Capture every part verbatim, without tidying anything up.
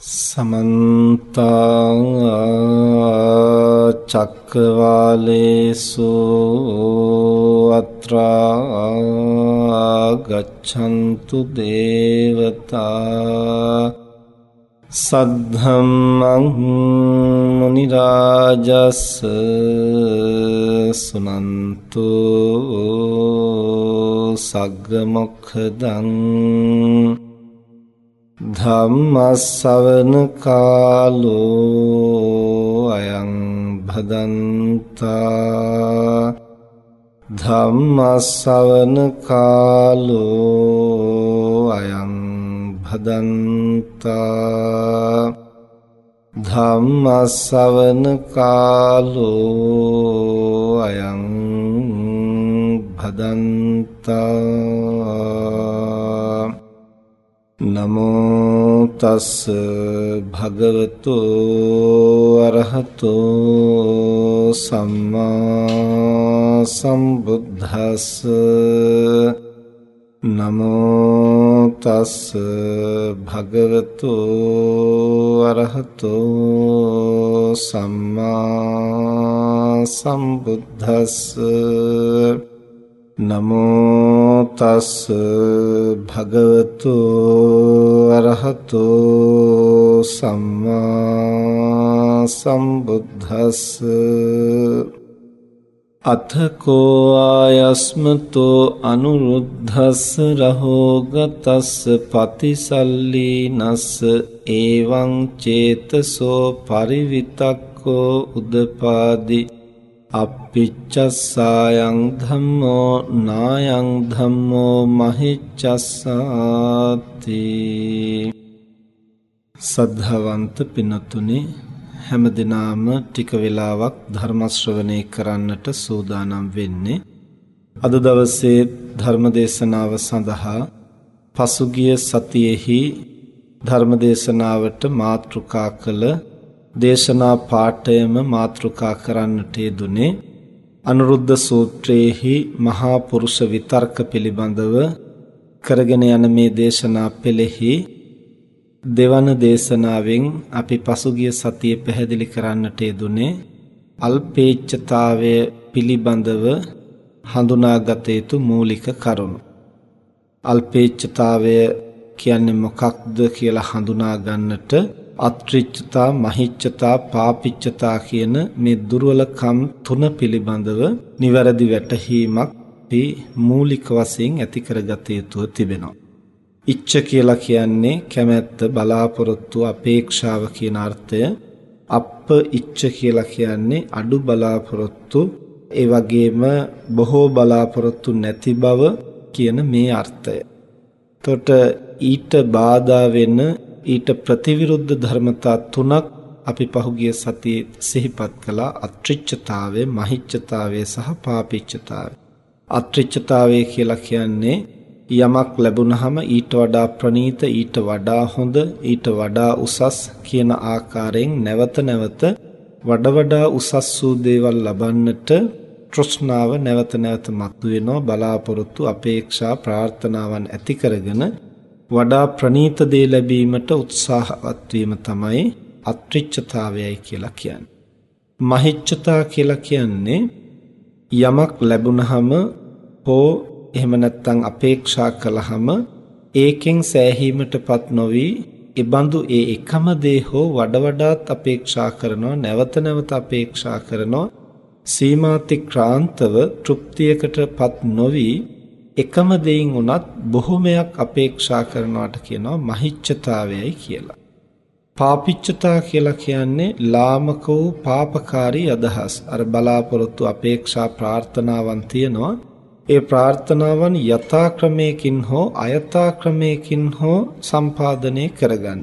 समन्ता चक्रवालेषु अत्रा गच्छन्तु देवता सद्धम्मं मुनिराजस्य सुनन्तु सग्गमुखदं धम्मश्रवण कालो अयं भदन्ता धम्मश्रवण कालो अयं भदन्ता धम्मश्रवण कालो अयं भदन्ता नमो तस् भगवतो अरहतो सम्मा सम्बुद्धस् नमो तस् भगवतो अरहतो सम्मा सम्बुद्धस् नमो तस् भगवतो अरहतो सम्मा सम्बुद्धस् अथ को आयस्मतो अनुरुद्धस् रहोगतस् पतिसल्लीनस् एवं चेतसो परिवितक्को उदपादि අප්පිච්චස්සායං ධම්මෝ නායං ධම්මෝ මහිච්චස්සාති. සද්ධාවන්ත පින්තුනි, හැමදිනාම ටික වෙලාවක් ධර්ම ශ්‍රවණය කරන්නට සූදානම් වෙන්නේ. අද දවසේ ධර්ම දේශනාව සඳහා පසුගිය සතියේහි ධර්ම දේශනාවට මාතෘකා කළ දේශනා පාඨයම මාතෘකා කරන්නට යෙදුනේ අනුරුද්ධ සූත්‍රයේහි මහා පුරුෂ විතර්ක පිළිබඳව කරගෙන යන මේ දේශනා පෙළෙහි දෙවන දේශනාවෙන් අපි පසුගිය සතියේ පැහැදිලි කරන්නට යෙදුනේ අල්පේච්ඡතාවය පිළිබඳව හඳුනාගත යුතු මූලික කරුණු. අල්පේච්ඡතාවය කියන්නේ මොකක්ද කියලා හඳුනා ගන්නට අත්‍රිච්ඡතා, මහිච්ඡතා, පාපිච්ඡතා කියන මේ දුර්වලකම් තුන පිළිබඳව නිවැරදි වැටහීමක් අපි මූලික වශයෙන් ඇති කරගත යුතුව තිබෙනවා. ඉච්ඡ කියලා කියන්නේ කැමැත්ත, බලාපොරොත්තු, අපේක්ෂාව කියන අර්ථය. අප්ප ඉච්ඡ කියලා කියන්නේ අඩු බලාපොරොත්තු, ඒ වගේම බොහෝ බලාපොරොත්තු නැති බව කියන මේ අර්ථය. එතකොට ඊට බාධා වෙන, ඊට ප්‍රතිවිරුද්ධ ධර්මතා තුනක් අපි පහුගිය සතියේ සිහිපත් කළා. අත්‍රිච්ඡතාවය, මහිච්ඡතාවය සහ පාපිච්ඡතාවය. අත්‍රිච්ඡතාවය කියලා කියන්නේ යමක් ලැබුණාම ඊට වඩා ප්‍රණීත, ඊට වඩා හොඳ, ඊට වඩා උසස් කියන ආකාරයෙන් නැවත නැවත වඩා වඩා උසස් වූ දේවල් ලබන්නට තෘෂ්ණාව නැවත නැවත මතුවෙනවා. බලාපොරොත්තු, අපේක්ෂා, ප්‍රාර්ථනාවන් ඇති කරගෙන වඩා ප්‍රණීත දේ ලැබීමට උත්සාහවත් වීම තමයි අත්‍රිච්ඡතාවයයි කියලා කියන්නේ. මහිච්ඡතා කියලා කියන්නේ යමක් ලැබුණහම හෝ එහෙම නැත්නම් අපේක්ෂා කළහම ඒකෙන් සෑහීමටපත් නොවි, ඒබඳු ඒ එකම දේ හෝ වඩා වඩාත් අපේක්ෂා කරනවා, නැවත නැවත අපේක්ෂා කරනවා, සීමාතික්‍රාන්තව තෘප්තියකටපත් නොවි එකම දෙයින් උනත් බොහොමයක් අපේක්ෂා කරනවාට කියනවා මහිච්ඡතාවයයි කියලා. පාපිච්ඡතා කියලා කියන්නේ ලාමක වූ පාපකාරී අදහස්. අර බලාපොරොත්තු, අපේක්ෂා, ප්‍රාර්ථනාවන් තියෙනවා. ඒ ප්‍රාර්ථනාවන් යථා ක්‍රමයකින් හෝ අයථා ක්‍රමයකින් හෝ සම්පාදනය කරගන්න.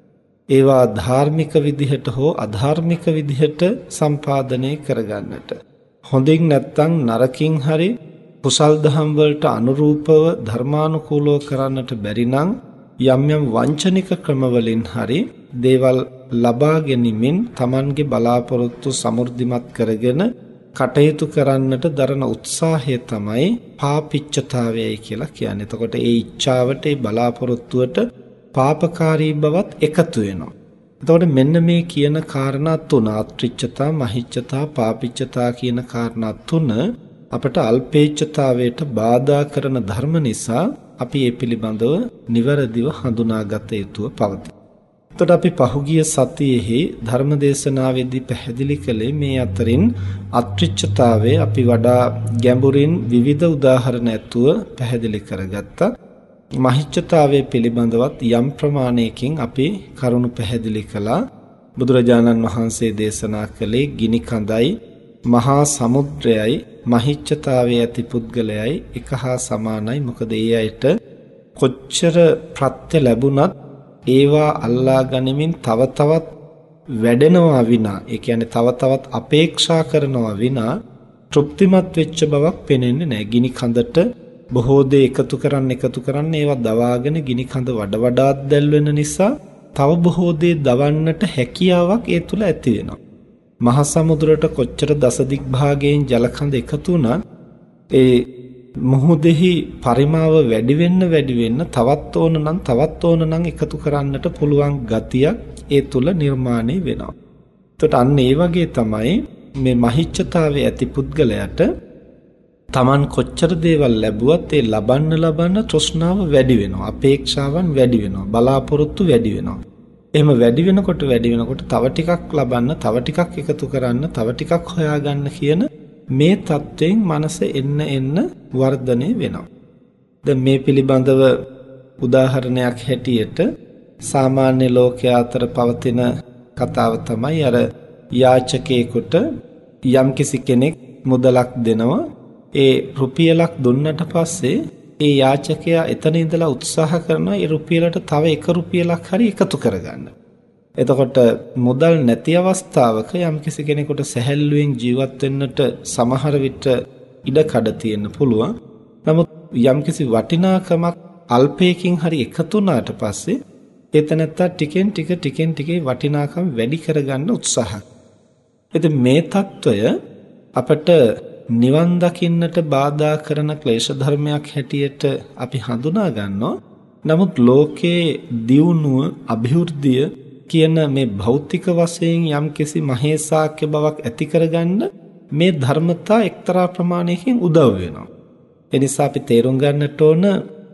ඒවා ධාර්මික විදිහට හෝ අධාර්මික විදිහට සම්පාදනය කරගන්නට. හොඳින් නැත්නම් නරකින් හරි කුසල් දහම් වලට අනුරූපව ධර්මානුකූලව කරන්නට බැරි නම් යම් යම් වංචනික ක්‍රමවලින් හරි දේවල් ලබා ගැනීමෙන් Tamanගේ බලාපොරොත්තු සමෘද්ධිමත් කරගෙන කටයුතු කරන්නට දරන උත්සාහය තමයි පාපිච්ඡතාවයයි කියලා කියන්නේ. එතකොට ඒ ඉච්ඡාවට, ඒ බලාපොරොත්තුවට පාපකාරී බවත් එකතු වෙනවා. එතකොට මෙන්න මේ කියන කාරණා තුන අත්‍රිච්ඡතා, මහිච්ඡතා, පාපිච්ඡතා කියන කාරණා තුන අපට අල්පේච්ඡතාවයට බාධා කරන ධර්ම නිසා අපි ඒ පිළිබඳව නිවැරදිව හඳුනාගත යුතුව පවතී. එතකොට අපි පහුගිය සතියේහි ධර්මදේශනාවේදී පැහැදිලි කළේ මේ අතරින් අත්‍රිච්ඡතාවයේ අපි වඩා ගැඹුරින් විවිධ උදාහරණ ඇතුව පැහැදිලි කරගත්තා. මහිච්ඡතාවයේ පිළිබඳවත් යම් ප්‍රමාණයකින් අපි කරුණු පැහැදිලි කළා. බුදුරජාණන් වහන්සේ දේශනා කළේ ගිනි කඳයි මහා සමුද්‍රයයි මහිච්ඡතාවයේ ඇති පුද්ගලයයි එක හා සමානයි. මොකද ඒ අයට කොච්චර ප්‍රත්‍ය ලැබුණත් ඒවා අල්ලා ගනිමින් තව තවත් වැඩෙනවා විනා, ඒ කියන්නේ තව තවත් අපේක්ෂා කරනවා විනා තෘප්තිමත් වෙච්ච බවක් පේන්නේ නැහැ. ගිනි කඳට බොහෝ දේ එකතු කරන්න එකතු කරන්න ඒවා දවාගෙන ගිනි කඳ වඩ වඩාත් දැල් වෙන නිසා තව බොහෝ දේ දවන්නට හැකියාවක් ඒ තුල ඇති වෙනවා. මහා සමුද්‍රයට කොච්චර දසදික් භාගයෙන් ජල කඳ එකතු වුණා ඒ මුහුදෙහි පරිමාව වැඩි වෙන්න වැඩි වෙන්න තවත් ඕන නම් තවත් ඕන නම් එකතු කරන්නට පුළුවන් ගතියක් ඒ තුල නිර්මාණය වෙනවා. එතකොට අන්න ඒ වගේ තමයි මේ මහිච්ඡතාවයේ ඇති පුද්ගලයාට Taman කොච්චර දේවල් ලැබුවත් ඒ ලබන්න ලබන්න තෘෂ්ණාව වැඩි වෙනවා, අපේක්ෂාවන් වැඩි වෙනවා, බලාපොරොත්තු වැඩි වෙනවා. එහෙම වැඩි වෙනකොට වැඩි වෙනකොට තව ටිකක් ලබන්න, තව ටිකක් එකතු කරන්න, තව ටිකක් හොයාගන්න කියන මේ தත්වයෙන් මනස එන්න එන්න වර්ධනය වෙනවා. දැන් මේ පිළිබඳව උදාහරණයක් හැටියට සාමාන්‍ය ලෝකයා අතර පවතින කතාව තමයි අර යාචකයෙකුට යම්කිසි කෙනෙක් මුදලක් දෙනවා. ඒ රුපියලක් දුන්නට පස්සේ ඒ යාචකයා එතන ඉඳලා උත්සාහ කරනවා ඒ රුපියලට තව එක රුපියලක් හරි එකතු කරගන්න. එතකොට මුදල් නැති අවස්ථාවක යම්කිසි කෙනෙකුට සැහැල්ලුවෙන් ජීවත් වෙන්නට සමහර විට ඉඩ කඩ තියෙන්න පුළුවන්. නමුත් යම්කිසි වටිනාකමක් අල්පයකින් හරි එකතු වුණාට පස්සේ එතනත්තා ටිකෙන් ටික ටිකෙන් ටිකේ වටිනාකම වැඩි කරගන්න උත්සාහ. ඉතින් මේ తত্ত্বය අපට නිවන් දකින්නට බාධා කරන ක්ලේශ ධර්මයක් හැටියට අපි හඳුනා ගන්නවා. නමුත් ලෝකයේ දියුණුව, අභිවෘද්ධිය කියන මේ භෞතික වශයෙන් යම්කිසි මහේසාක්‍ය බවක් ඇති කරගන්න මේ ධර්මතා එක්තරා ප්‍රමාණයකින් උදව් වෙනවා. ඒ නිසා අපි තේරුම් ගන්නට ඕන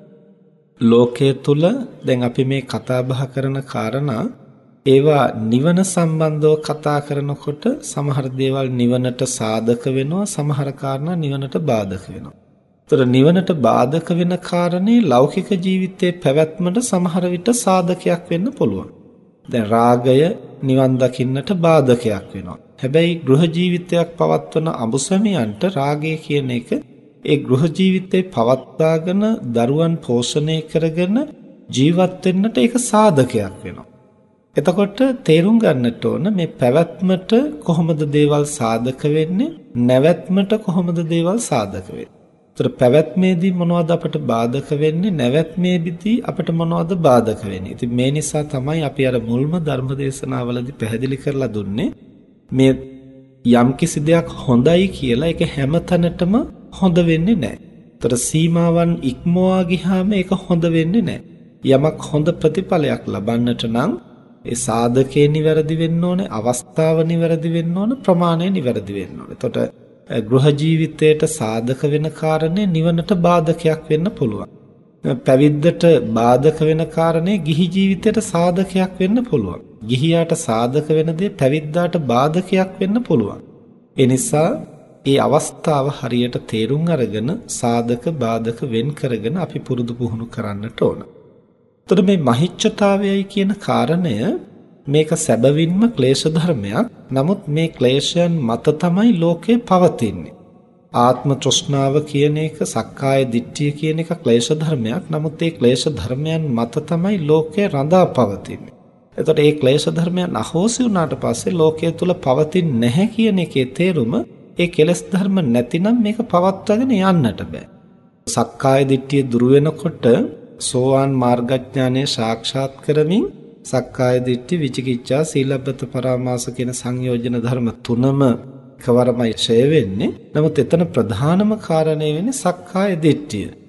ලෝකයේ තුල දැන් අපි මේ කතා බහ කරන කාරණා ඒවා නිවන සම්බන්ධව කතා කරනකොට සමහර දේවල් නිවනට සාධක වෙනවා, සමහර කාරණා නිවනට බාධක වෙනවා. ඒතර නිවනට බාධක වෙන කාරණේ ලෞකික ජීවිතයේ පැවැත්මට සමහර විට සාධකයක් වෙන්න පුළුවන්. දැන් රාගය නිවන් දකින්නට බාධකයක් වෙනවා. හැබැයි ගෘහ ජීවිතයක් පවත්වන අඹුසැමියන්ට රාගය කියන එක ඒ ගෘහ ජීවිතේ පවත්වාගෙන දරුවන් පෝෂණය කරගෙන ජීවත් වෙන්නට ඒක සාධකයක් වෙනවා. එතකොට තේරුම් ගන්නට ඕන මේ පැවැත්මට කොහොමද දේවල් සාධක වෙන්නේ, නැවැත්මට කොහොමද දේවල් සාධක වෙන්නේ. ඒතර පැවැත්මේදී මොනවද අපට බාධක වෙන්නේ, නැවැත්මේදී අපට මොනවද බාධක වෙන්නේ. ඉතින් මේ නිසා තමයි අපි අර මුල්ම ධර්මදේශනාවලදී පැහැදිලි කරලා දුන්නේ මේ යම්කිසි දෙයක් හොඳයි කියලා ඒක හැමතැනටම හොඳ වෙන්නේ නැහැ. ඒතර සීමාවන් ඉක්මවා ගියාම ඒක හොඳ වෙන්නේ නැහැ. යමක් හොඳ ප්‍රතිඵලයක් ලබන්නට නම් ඒ සාධකේ නිවැරදි වෙන්න ඕනේ, අවස්ථාව නිවැරදි වෙන්න ඕනේ, ප්‍රමාණය නිවැරදි වෙන්න ඕනේ. එතකොට ගෘහ ජීවිතයට සාධක වෙන කාරණේ නිවනට බාධකයක් වෙන්න පුළුවන්. පැවිද්දට බාධක වෙන කාරණේ ගිහි ජීවිතයට සාධකයක් වෙන්න පුළුවන්. ගිහියාට සාධක වෙන දේ පැවිද්දාට බාධකයක් වෙන්න පුළුවන්. ඒ නිසා ඒ අවස්ථාව හරියට තේරුම් අරගෙන සාධක බාධක වෙන් කරගෙන අපි පුරුදු පුහුණු කරන්නට ඕන. එතකොට මේ මහිච්ඡතාවයයි කියන කාරණය මේක සැබවින්ම ක්ලේශ ධර්මයක්. නමුත් මේ ක්ලේශයන් මත තමයි ලෝකේ පවතින්නේ. ආත්ම තෘෂ්ණාව කියන එක, සක්කාය දිට්ඨිය කියන එක ක්ලේශ ධර්මයක්. නමුත් මේ ක්ලේශ ධර්මයන් මත තමයි ලෝකේ රඳා පවතින්නේ. එතකොට මේ ක්ලේශ ධර්මයන් අහෝසි වුණාට පස්සේ ලෝකයේ තුල පවතින්නේ නැහැ කියන එකේ තේරුම ඒ කෙලෙස් ධර්ම නැතිනම් මේක පවත්වාගෙන යන්නට බෑ. සක්කාය දිට්ඨිය දුරු වෙනකොට සෝවාන් මාර්ගඥානය සාක්ෂාත් කරමින් සක්කාය දිට්ඨි, විචිකිච්ඡා, සීලබ්බත පරාමාස කියන සංයෝජන ධර්ම තුනම කවරමයි ඡය වෙන්නේ. නමුත් එතන ප්‍රධානම කාරණේ වෙන්නේ සක්කාය දිට්ඨිය.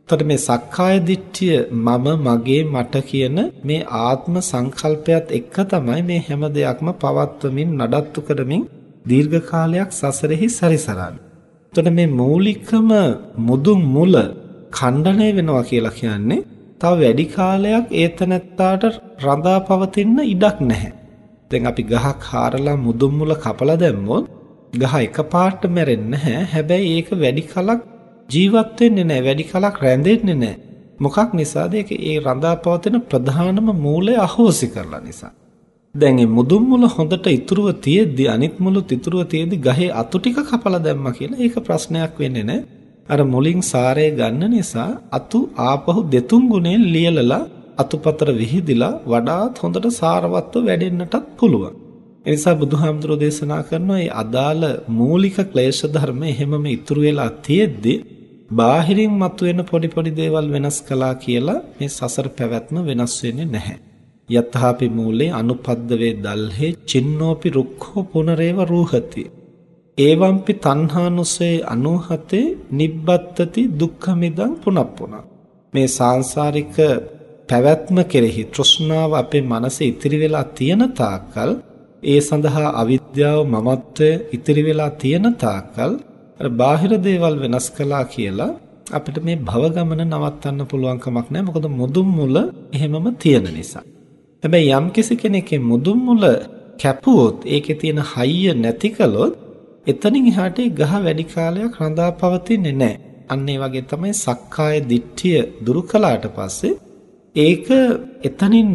එතකොට මේ සක්කාය දිට්ඨිය මම මගේ මට කියන මේ ආත්ම සංකල්පයත් එක්ක තමයි මේ හැම දෙයක්ම පවත්වමින් නඩත්තු කරමින් දීර්ඝ කාලයක් සසරෙහි සැරිසරන්නේ. එතකොට මේ මූලිකම මුදුන් මුල ඛණ්ඩණය වෙනවා කියලා කියන්නේ තව වැඩි කාලයක් ඒතනත්තාට රඳා පවතින්න ඉඩක් නැහැ. දැන් අපි ගහක් හාරලා මුදුන් මුල කපලා දැම්මොත් ගහ එකපාරට මැරෙන්නේ නැහැ. හැබැයි ඒක වැඩි කලක් ජීවත් වෙන්නේ නැහැ. වැඩි කලක් රැඳෙන්නේ නැහැ. මොකක් නිසාද? ඒක ඒ රඳා පවතින ප්‍රධානම මූලය අහෝසි කරලා නිසා. දැන් මේ මුදුන් මුල හොඳට ඉතුරුව තියෙද්දි අනිත් මුලුත් ඉතුරුව තියෙද්දි ගහේ අතු ටික කපලා දැම්මා කියලා ඒක ප්‍රශ්නයක් වෙන්නේ නැහැ. අර මුලින් සාරය ගන්න නිසා අතු ආපහු දෙතුන් ගුණයෙන් ලියලලා අතුපතර විහිදිලා වඩාත් හොඳට සාරවත්ව වැඩෙන්නටත් පුළුවන්. ඒ නිසා බුදුහාමුදුරෝ දේශනා කරනවා මේ අදාළ මූලික ක්ලේශ ධර්ම එහෙමම ඉතුරු වෙලා තියෙද්දි බාහිරින් මතුවෙන පොඩි පොඩි දේවල් වෙනස් කළා කියලා මේ සසර පැවැත්ම වෙනස් වෙන්නේ නැහැ. යතහාපි මූලේ අනුපද්ද වේ දල්හේ චින්නෝපි රුක්ඛෝ පුනරේව රූහති. ඒවම්පි තණ්හානුසේ අනුහතේ නිබ්බත්තති දුක්ඛමිදං පුනප්පුන. මේ සාංශාරික පැවැත්ම කෙරෙහි තෘෂ්ණාව අපේ මනසේ ඉතිරි වෙලා තියෙන තාක්කල් ඒ සඳහා අවිද්‍යාව මමත්වය ඉතිරි වෙලා තියෙන තාක්කල් අර බාහිර දේවල් වෙනස් කළා කියලා අපිට මේ භව ගමන නවත්තන්න පුළුවන් කමක් නැහැ. මොකද මුදුන් මුල එහෙමම තියෙන නිසා. හැබැයි යම් කිසි කෙනෙක්ගේ මුදුන් මුල කැපුවොත් ඒකේ තියෙන හයිය නැති කළොත් එතනින් එහාට ගහ වැඩි කාලයක් රඳා පවතින්නේ නැහැ. අන්න ඒ වගේ තමයි සක්කාය දිට්ඨිය දුරු කළාට පස්සේ ඒක එතනින්ම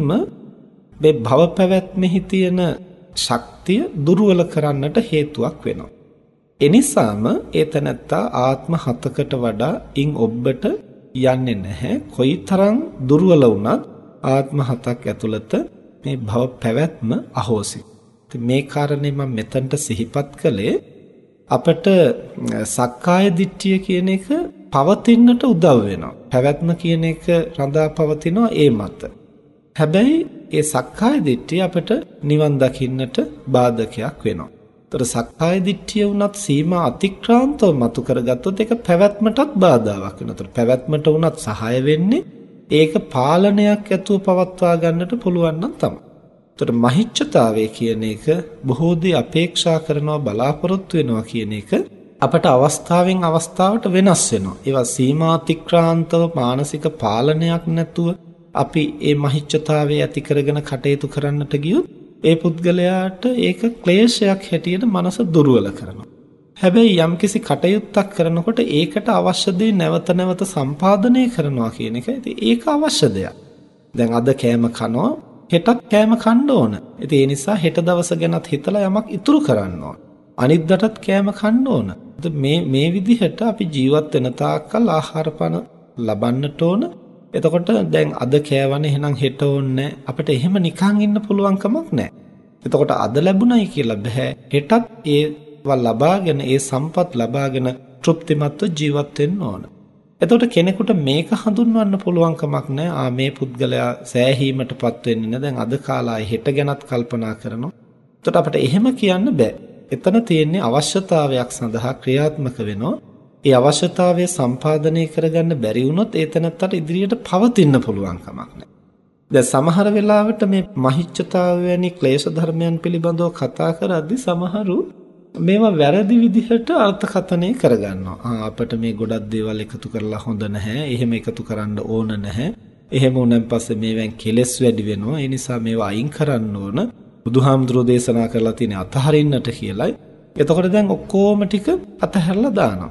මේ භව පැවැත්මෙහි තියෙන ශක්තිය දුර්වල කරන්නට හේතුවක් වෙනවා. එනිසාම ඒතනත්තා ආත්ම හතකට වඩා ඉන් ඔබට යන්නේ නැහැ. කොයිතරම් දුර්වල වුණත් ආත්ම හතක් ඇතුළත මේ භව පැවැත්ම අහෝසි. මේ කාරණේ මම මෙතනට සිහිපත් කළේ අපට සක්කාය දිට්ඨිය කියන එක පවතින්නට උදව් වෙනවා. පැවැත්ම කියන එක රඳා පවතිනවා ඒ මත. හැබැයි ඒ සක්කාය දිට්ඨිය අපට නිවන් දකින්නට බාධකයක් වෙනවා. ඒතර සක්කාය දිට්ඨිය වුණත් සීමා අතික්‍රාන්තව මතු කරගත්තොත් ඒක පැවැත්මටත් බාධාවක් වෙනවා. ඒතර පැවැත්මට වුණත් සහාය වෙන්නේ ඒක පාලනයක් ඇතුව පවත්වා ගන්නට පුළුවන් නම් තමයි. ඒතර මහිච්ඡතාවය කියන එක බොහෝ දේ අපේක්ෂා කරනවා බලාපොරොත්තු වෙනවා කියන එක අපට අවස්ථාවෙන් අවස්ථාවට වෙනස් වෙනවා. ඒවා සීමාතික්‍රාන්තව මානසික පාලනයක් නැතුව අපි මේ මහිච්ඡතාවය ඇති කරගෙන කටයුතු කරන්නට ගියොත් ඒ පුද්ගලයාට ඒක ක්ලේශයක් හැටියට මනස දුර්වල කරනවා. හැබැයි යම්කිසි කටයුත්තක් කරනකොට ඒකට අවශ්‍ය දේ නැවත නැවත සම්පාදනය කරනවා කියන එක ඉතින් ඒක අවශ්‍ය දෙයක්. දැන් අද කෑම කනවා හෙටත් කෑම කන්න ඕන. ඉතින් ඒ නිසා හෙට දවස ගැනත් හිතලා යමක් ඉතුරු කරන්න ඕන. අනිද්දාටත් කෑම කන්න ඕන. මේ මේ විදිහට අපි ජීවත් වෙන තාක්කල් ආහාර පාන ලබන්නට ඕන. එතකොට දැන් අද කෑවනේ එහෙනම් හෙට ඕනේ අපිට එහෙම නිකන් ඉන්න පුළුවන් කමක් නැහැ. එතකොට අද ලැබුණයි කියලා බෑ. හෙටත් ඒවා ලබාගෙන ඒ සම්පත් ලබාගෙන තෘප්තිමත්ව ජීවත් වෙන්න ඕන. එතකොට කෙනෙකුට මේක හඳුන්වන්න පුළුවන් කමක් නැහැ. ආ මේ පුද්ගලයා සෑහීමටපත් වෙන්නේ නැහැ. දැන් අද කාලායි හෙට ගැනත් කල්පනා කරනවා. එතකොට අපිට එහෙම කියන්න බෑ. එතන තියෙන්නේ අවශ්‍යතාවයක් සඳහා ක්‍රියාත්මක වෙනවා. ඒ අවශ්‍යතාවය සම්පාදනය කරගන්න බැරි වුණොත් ඒ තැනත්තට ඉදිරියට පවතින්න පුළුවන් කමක් නැහැ. දැන් සමහර වෙලාවට මේ මහිච්ඡතාව වැනි ක්ලේශ ධර්මයන් පිළිබඳව කතා කරද්දී සමහරු මේවා වැරදි විදිහට අර්ථකථනය කරගන්නවා. ආ අපිට මේ ගොඩක් දේවල් එකතු කරලා හොඳ නැහැ. එහෙම එකතු කරන්න ඕන නැහැ. එහෙම වුණාන් පස්සේ මේවෙන් කෙලෙස් වැඩි වෙනවා. ඒ නිසා මේවා අයින් කරන්න ඕන. බුදුහාමුදුරෝ දේශනා කරලා තියෙන අතහරින්නට කියලායි. එතකොට දැන් ඔක්කොම ටික අතහැරලා දානවා.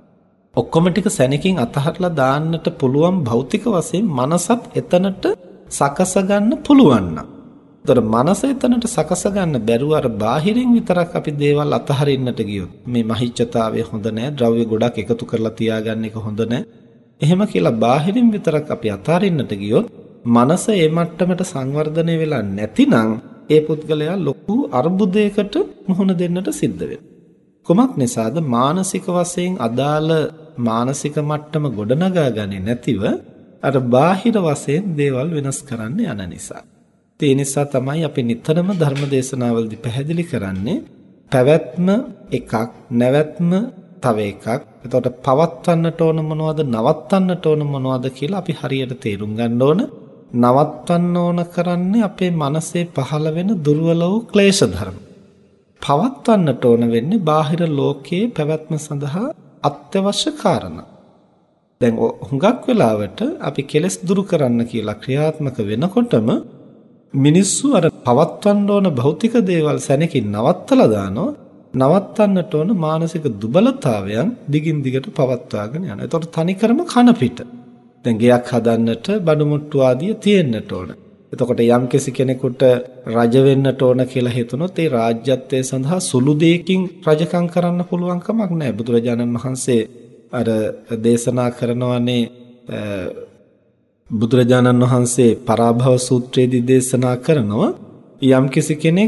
ඔක්කොම ටික සැනකින් අතහරලා දාන්නට පුළුවන් භෞතික වශයෙන් මනසත් එතනට සකස ගන්න පුළුවන් නම්. ඒතර මනස එතනට සකස ගන්න බැරුව අර බාහිරින් විතරක් අපි දේවල් අතහරින්නට ගියොත් මේ මහිච්ඡතාවය හොඳ නැහැ, ද්‍රව්‍ය ගොඩක් එකතු කරලා තියාගන්න එක හොඳ නැහැ. එහෙම කියලා බාහිරින් විතරක් අපි අතහරින්නට ගියොත් මනස ඒ මට්ටමට සංවර්ධනය වෙලා නැතිනම් ඒ පුද්ගලයා ලොකු අර්බුදයකට මුහුණ දෙන්නට සිද්ධ වෙනවා. කොමක් නිසාද? මානසික වශයෙන් අදාළ මානසික මට්ටම ගොඩනගා ගන්නේ නැතිව අර බාහිර වශයෙන් දේවල් වෙනස් කරන්න යන නිසා. ඒ නිසා තමයි අපි නිතරම ධර්ම දේශනාවලදී පැහැදිලි කරන්නේ පැවැත්ම එකක් නැවැත්ම තව එකක්. එතකොට පවත්වන්නට ඕන මොනවද, නවත්තන්නට ඕන මොනවද කියලා අපි හරියට තේරුම් ගන්න ඕන. නවත්තන්න ඕන කරන්නේ අපේ මනසේ පහළ වෙන දුර්වල වූ ක්ලේශ ධර්ම. පවත්වන්නට ඕන වෙන්නේ බාහිර ලෝකයේ පැවැත්ම සඳහා අත්‍යවශ්‍ය කාරණා. දැන් හුඟක් වෙලාවට අපි කෙලස් දුරු කරන්න කියලා ක්‍රියාත්මක වෙනකොටම මිනිස්සු අර පවත්වන්න ඕන භෞතික දේවල් සැනකින් නවත්තලා දානවා. නවත්තන්නට ඕන මානසික දුබලතාවයන් දිගින් දිගට පවත්වාගෙන යනවා. ඒතකොට තනිකරම කන පිට. දැන් ගයක් හදන්නට බඩු මුට්ටු ආදිය තියෙන්නට ඕන. එතකොට යම් කෙනෙකුට රජ වෙන්නට ඕන කියලා හිතුනොත් ඒ රාජ්‍යත්වයේ සඳහා සුළු දෙයකින් රජකම් කරන්න පුළුවන් කමක් නැහැ. බුදුරජාණන් වහන්සේ අර දේශනා කරනවානේ බුදුරජාණන් වහන්සේ පරාභව සූත්‍රයේදී දේශනා කරනවා යම් කෙනෙක්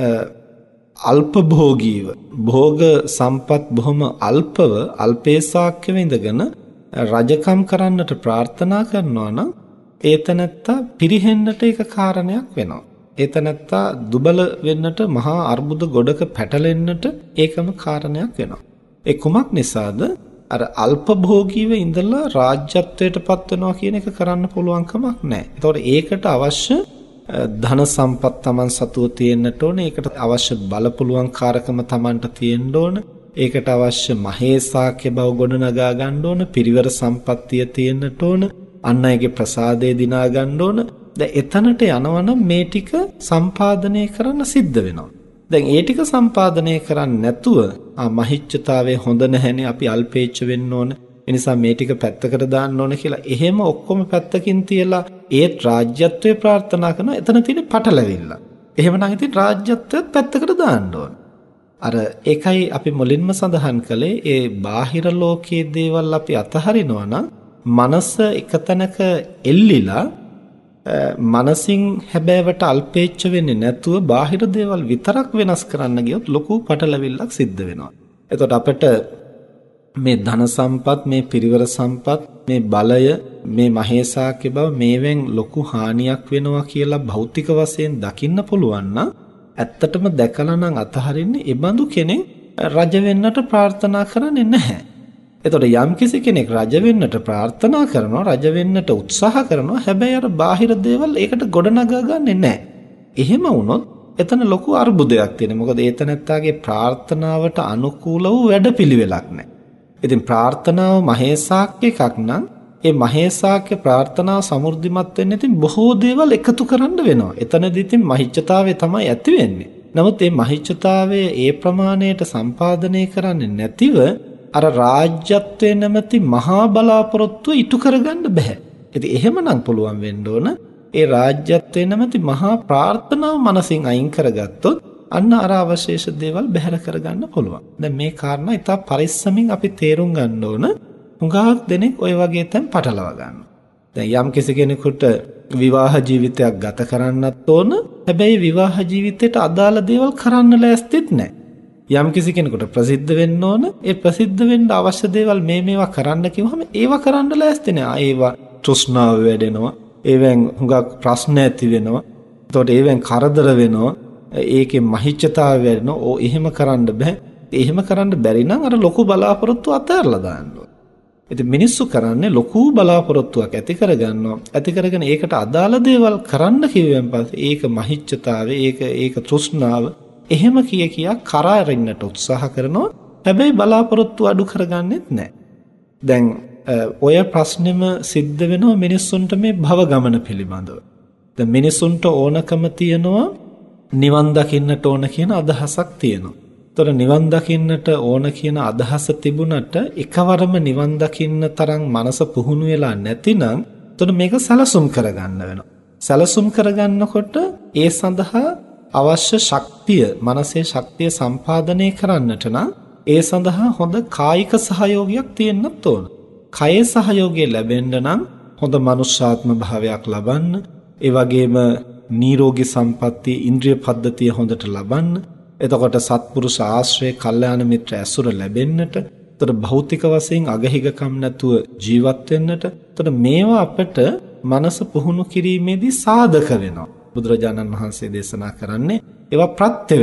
අල්ප භෝගීව භෝග සම්පත් බොහොම අල්පව අල්පේසාක්‍යව ඉඳගෙන රජකම් කරන්නට ප්‍රාර්ථනා කරනවා නම් ඒතනත්තා පිරිහෙන්නට ඒක කාරණයක් වෙනවා. ඒතනත්තා දුබල වෙන්නට මහා අර්බුද ගොඩක පැටලෙන්නට ඒකම කාරණයක් වෙනවා. ඒ කුමක් නිසාද? අර අල්ප භෝගීව ඉඳලා රාජ්‍යත්වයටපත් වෙනවා කියන එක කරන්න පුළුවන් කමක් නැහැ. ඒතකොට ඒකට අවශ්‍ය ධන සම්පත් Taman සතුව තියෙන්නට ඕන. ඒකට අවශ්‍ය බල පුළුවන් කාරකම Tamanට තියෙන්න ඕන. ඒකට අවශ්‍ය මහේසාක්‍ය බව ගොඩනගා ගන්න ඕන. පිරිවර සම්පත්තිය තියෙන්නට ඕන. අන් අයගේ ප්‍රසාදේ දිනා ගන්න ඕන. දැන් එතනට යනවනම් මේ ටික සම්පාදනය කරන්න සිද්ධ වෙනවා. දැන් ඒ ටික සම්පාදනය කරන්නේ නැතුව ආ මහිච්ඡතාවයේ හොඳ නැහැනේ අපි අල්පේච්ඡ වෙන්න ඕන. ඒ නිසා මේ ටික පැත්තකට දාන්න ඕන කියලා එහෙම ඔක්කොම පැත්තකින් තියලා ඒත් රාජ්‍යත්වයේ ප්‍රාර්ථනා කරනවා. එතන තියෙන පටලැවිල්ල. එහෙමනම් ඉතින් රාජ්‍යත්වයත් පැත්තකට දාන්න ඕන. අර ඒකයි අපි මුලින්ම සඳහන් කළේ ඒ බාහිර ලෝකයේ දේවල් අපි අතහරිනවා නම් මනස එකතැනක එල්ලිලා මනසින් හැබෑවට අල්පේච්ඡ වෙන්නේ නැතුව බාහිර දේවල් විතරක් වෙනස් කරන්න ගියොත් ලොකු පටලැවිල්ලක් සිද්ධ වෙනවා. එතකොට අපිට මේ ධන සම්පත්, මේ පිරිවර සම්පත්, මේ බලය, මේ මහේසාක්‍ය බව මේවෙන් ලොකු හානියක් වෙනවා කියලා භෞතික වශයෙන් දකින්න පුළුවන් නම් ඇත්තටම දැකලා නම් අතහරින්නේ ඒ බඳු කෙනෙක් රජ වෙන්නට ප්‍රාර්ථනා කරන්නේ නැහැ. එතකොට යම්කිසි කෙනෙක් රජ වෙන්නට ප්‍රාර්ථනා කරනවා, රජ වෙන්නට උත්සාහ කරනවා, හැබැයි අර බාහිර දේවල් ඒකට ගොඩනගා ගන්නෙ නැහැ. එහෙම වුණොත් එතන ලොකු අර්බුදයක් තියෙනවා. මොකද ඒ තැනත්තාගේ ප්‍රාර්ථනාවට අනුකූල වූ වැඩපිළිවෙලක් නැහැ. ඉතින් ප්‍රාර්ථනාව මහේසාක්‍ය එකක් නම් ඒ මහේසාක්‍ය ප්‍රාර්ථනාව සමෘද්ධිමත් වෙන්න ඉතින් බොහෝ දේවල් එකතු කරන්න වෙනවා. එතනදී ඉතින් මහිච්ඡතාවය තමයි ඇති වෙන්නේ. නමුත් මේ මහිච්ඡතාවය ඒ ප්‍රමාණයට සම්පාදනය කරන්නේ නැතිව අර රාජ්‍යත්වයේ නැමැති මහා බලාපොරොත්තුව ඉටු කරගන්න බෑ. ඉතින් එහෙමනම් පුළුවන් වෙන්න ඕන ඒ රාජ්‍යත්වයේ නැමැති මහා ප්‍රාර්ථනාව මනසින් අයින් කරගත්තොත් අන්න අර අවශේෂ දේවල් බැහැර කරගන්න පුළුවන්. දැන් මේ කාරණා ඉතා පරිස්සමින් අපි තේරුම් ගන්න ඕන. හුඟක් දෙනෙක් ওই වගේ තැන් පටලවා ගන්නවා. දැන් යම් කිසි කෙනෙකුට විවාහ ජීවිතයක් ගත කරන්නත් ඕන. හැබැයි විවාහ ජීවිතයට අදාළ දේවල් කරන්න ලෑස්තිත් නැහැ. යම් කිසි කෙනෙකුට ප්‍රසිද්ධ වෙන්න ඕන. ඒ ප්‍රසිද්ධ වෙන්න අවශ්‍ය දේවල් මේ මේවා කරන්න කිව්වම ඒවා කරන්න ලෑස්ති නැහැ. ඒවා තෘෂ්ණාව වැඩෙනවා. ඒවෙන් හුඟක් ප්‍රශ්න ඇති වෙනවා. එතකොට ඒවෙන් කරදර වෙනවා. ඒකේ මහිච්ඡතාවය වැඩෙනවා. ඕ එහෙම කරන්න බෑ. එහෙම කරන්න බැරි නම් අර ලොකු බලාපොරොත්තු අතහැරලා දාන්න ඕන. ඉතින් මිනිස්සු කරන්නේ ලොකු බලාපොරොත්තුවක් ඇති කරගන්නවා. ඇති කරගෙන ඒකට අදාළ දේවල් කරන්න කිව්වන් පස්සේ ඒක මහිච්ඡතාවය, ඒක ඒක තෘෂ්ණාව එහෙම කිය කියා කරාරින්නට උත්සාහ කරනවා. හැබැයි බලාපොරොත්තු අඩු කරගන්නෙත් නැහැ. දැන් ඔය ප්‍රශ්නෙම සිද්ධ වෙනවා මිනිස්සුන්ට මේ භව ගමන පිළිබඳව. දැන් මිනිස්සුන්ට ඕනකම තියනවා නිවන් දකින්නට ඕන කියන අදහසක් තියෙනවා. ඒතර නිවන් දකින්නට ඕන කියන අදහස තිබුණට එකවරම නිවන් දකින්න තරම් මනස පුහුණු වෙලා නැතිනම් එතකොට මේක සැලසුම් කරගන්න වෙනවා. සැලසුම් කරගන්නකොට ඒ සඳහා අවශ්‍ය ශක්තිය, මනසේ ශක්තිය සම්පාදනය කරන්නට නම් ඒ සඳහා හොඳ කායික සහයෝගයක් තියෙන්නත් ඕන. කයේ සහයෝගය ලැබෙන්න නම් හොඳ මනුෂ්‍යාත්ම භාවයක් ලබන්න, ඒ වගේම නිරෝගී සම්පත්තිය, ඉන්ද්‍රිය පද්ධතිය හොඳට ලබන්න, එතකොට සත්පුරුෂ ආශ්‍රය, කල්යාණ මිත්‍ර ඇසුර ලැබෙන්නට, එතකොට භෞතික වශයෙන් අගහිගකම් නැතුව ජීවත් වෙන්නට, එතකොට මේවා අපට මනස පුහුණු කිරීමේදී සාධක වෙනවා. බුදුරජාණන් වහන්සේ දේශනා කරන්නේ ඒවා ප්‍රත්‍ය වෙනවා.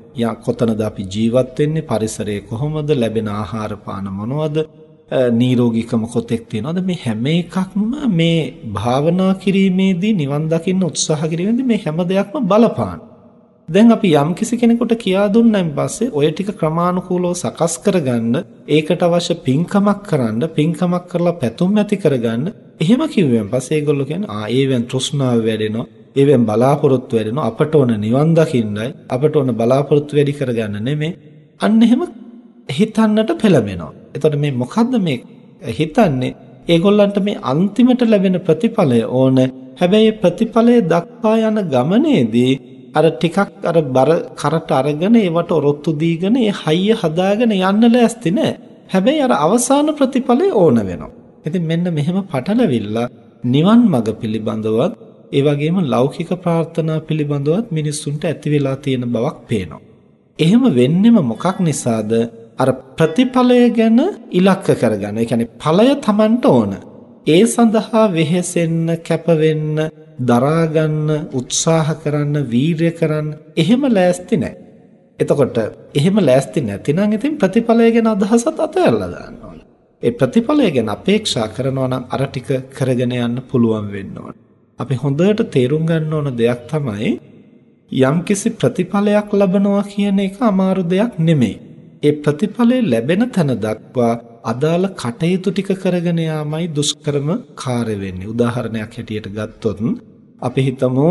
යා කොතනද අපි ජීවත් වෙන්නේ, පරිසරය කොහොමද, ලැබෙන ආහාර පාන මොනවද, නිරෝගීකම කොතෙක් තියෙනවද, මේ හැම එකක්ම මේ භාවනා කිරීමේදී නිවන් දකින්න උත්සාහ කිරීමේදී මේ හැම දෙයක්ම බලපාන. දැන් අපි යම් කිසි කෙනෙකුට කියා දුන්නාන් පස්සේ ඔය ටික ක්‍රමානුකූලව සකස් කරගන්න, ඒකට අවශ්‍ය පින්කමක් කරන්න, පින්කමක් කරලා පැතුම් ඇති කරගන්න එහෙම කිව්වෙන් පස්සේ ඒගොල්ලෝ කියන්නේ ආ ඒවෙන් තෘෂ්ණාව වැඩෙනවා, ඒවෙන් බලාපොරොත්තු වැඩෙනවා, අපට ඕන නිවන් දකින්නයි, අපට ඕන බලාපොරොත්තු වැඩි කරගන්න නෙමෙයි. අන්න එහෙම හිතන්නට පෙළඹෙනවා. එතකොට මේ මොකද්ද මේ හිතන්නේ? ඒගොල්ලන්ට මේ අන්තිමට ලැබෙන ප්‍රතිඵලය ඕන. හැබැයි ප්‍රතිඵලය දක්වා යන ගමනේදී අර ටිකක් අර බර කරට අරගෙන ඒවට ඔරොත්තු දීගෙන ඒ හයිය හදාගෙන යන්න ලෑස්ති නෑ. හැබැයි අර අවසාන ප්‍රතිඵලය ඕන වෙනවා. ඉතින් මෙන්න මෙහෙම පටලවිල්ල නිවන් මඟ පිළිබඳවත් ඒ වගේම ලෞකික ප්‍රාර්ථනා පිළිබඳවත් මිනිස්සුන්ට ඇති වෙලා තියෙන බවක් පේනවා. එහෙම වෙන්නෙම මොකක් නිසාද? අර ප්‍රතිඵලය ගැන ඉලක්ක කරගන්න. ඒ කියන්නේ ඵලය Tamanට ඕන. ඒ සඳහා වෙහෙසෙන්න, කැප වෙන්න, දරා ගන්න, උත්සාහ කරන්න, වීරය කරන්න එහෙම ලෑස්ති නැහැ. එතකොට එහෙම ලෑස්ති නැතිනම් ඉතින් ප්‍රතිඵලය ගැන අදහසත් අතහැරලා දාන්න ඕන. ඒ ප්‍රතිඵලය ගැන අපේක්ෂා කරනවා නම් අර ටික කරගෙන යන්න පුළුවන් වෙන්න ඕන. අපි හොඳට තේරුම් ගන්න ඕන දෙයක් තමයි යම්කිසි ප්‍රතිඵලයක් ලබනවා කියන එක අමාරු දෙයක් නෙමෙයි. ඒ ප්‍රතිඵලය ලැබෙන තැන දක්වා අදාළ කටයුතු ටික කරගෙන යාමයි දුෂ්කරම කාර්ය වෙන්නේ. උදාහරණයක් හැටියට ගත්තොත් අපි හිතමු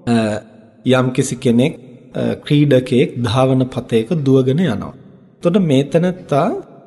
යම්කිසි කෙනෙක් ක්‍රීඩකයෙක් ධාවන පතයක දුවගෙන යනවා. එතකොට මේ තැනත්තා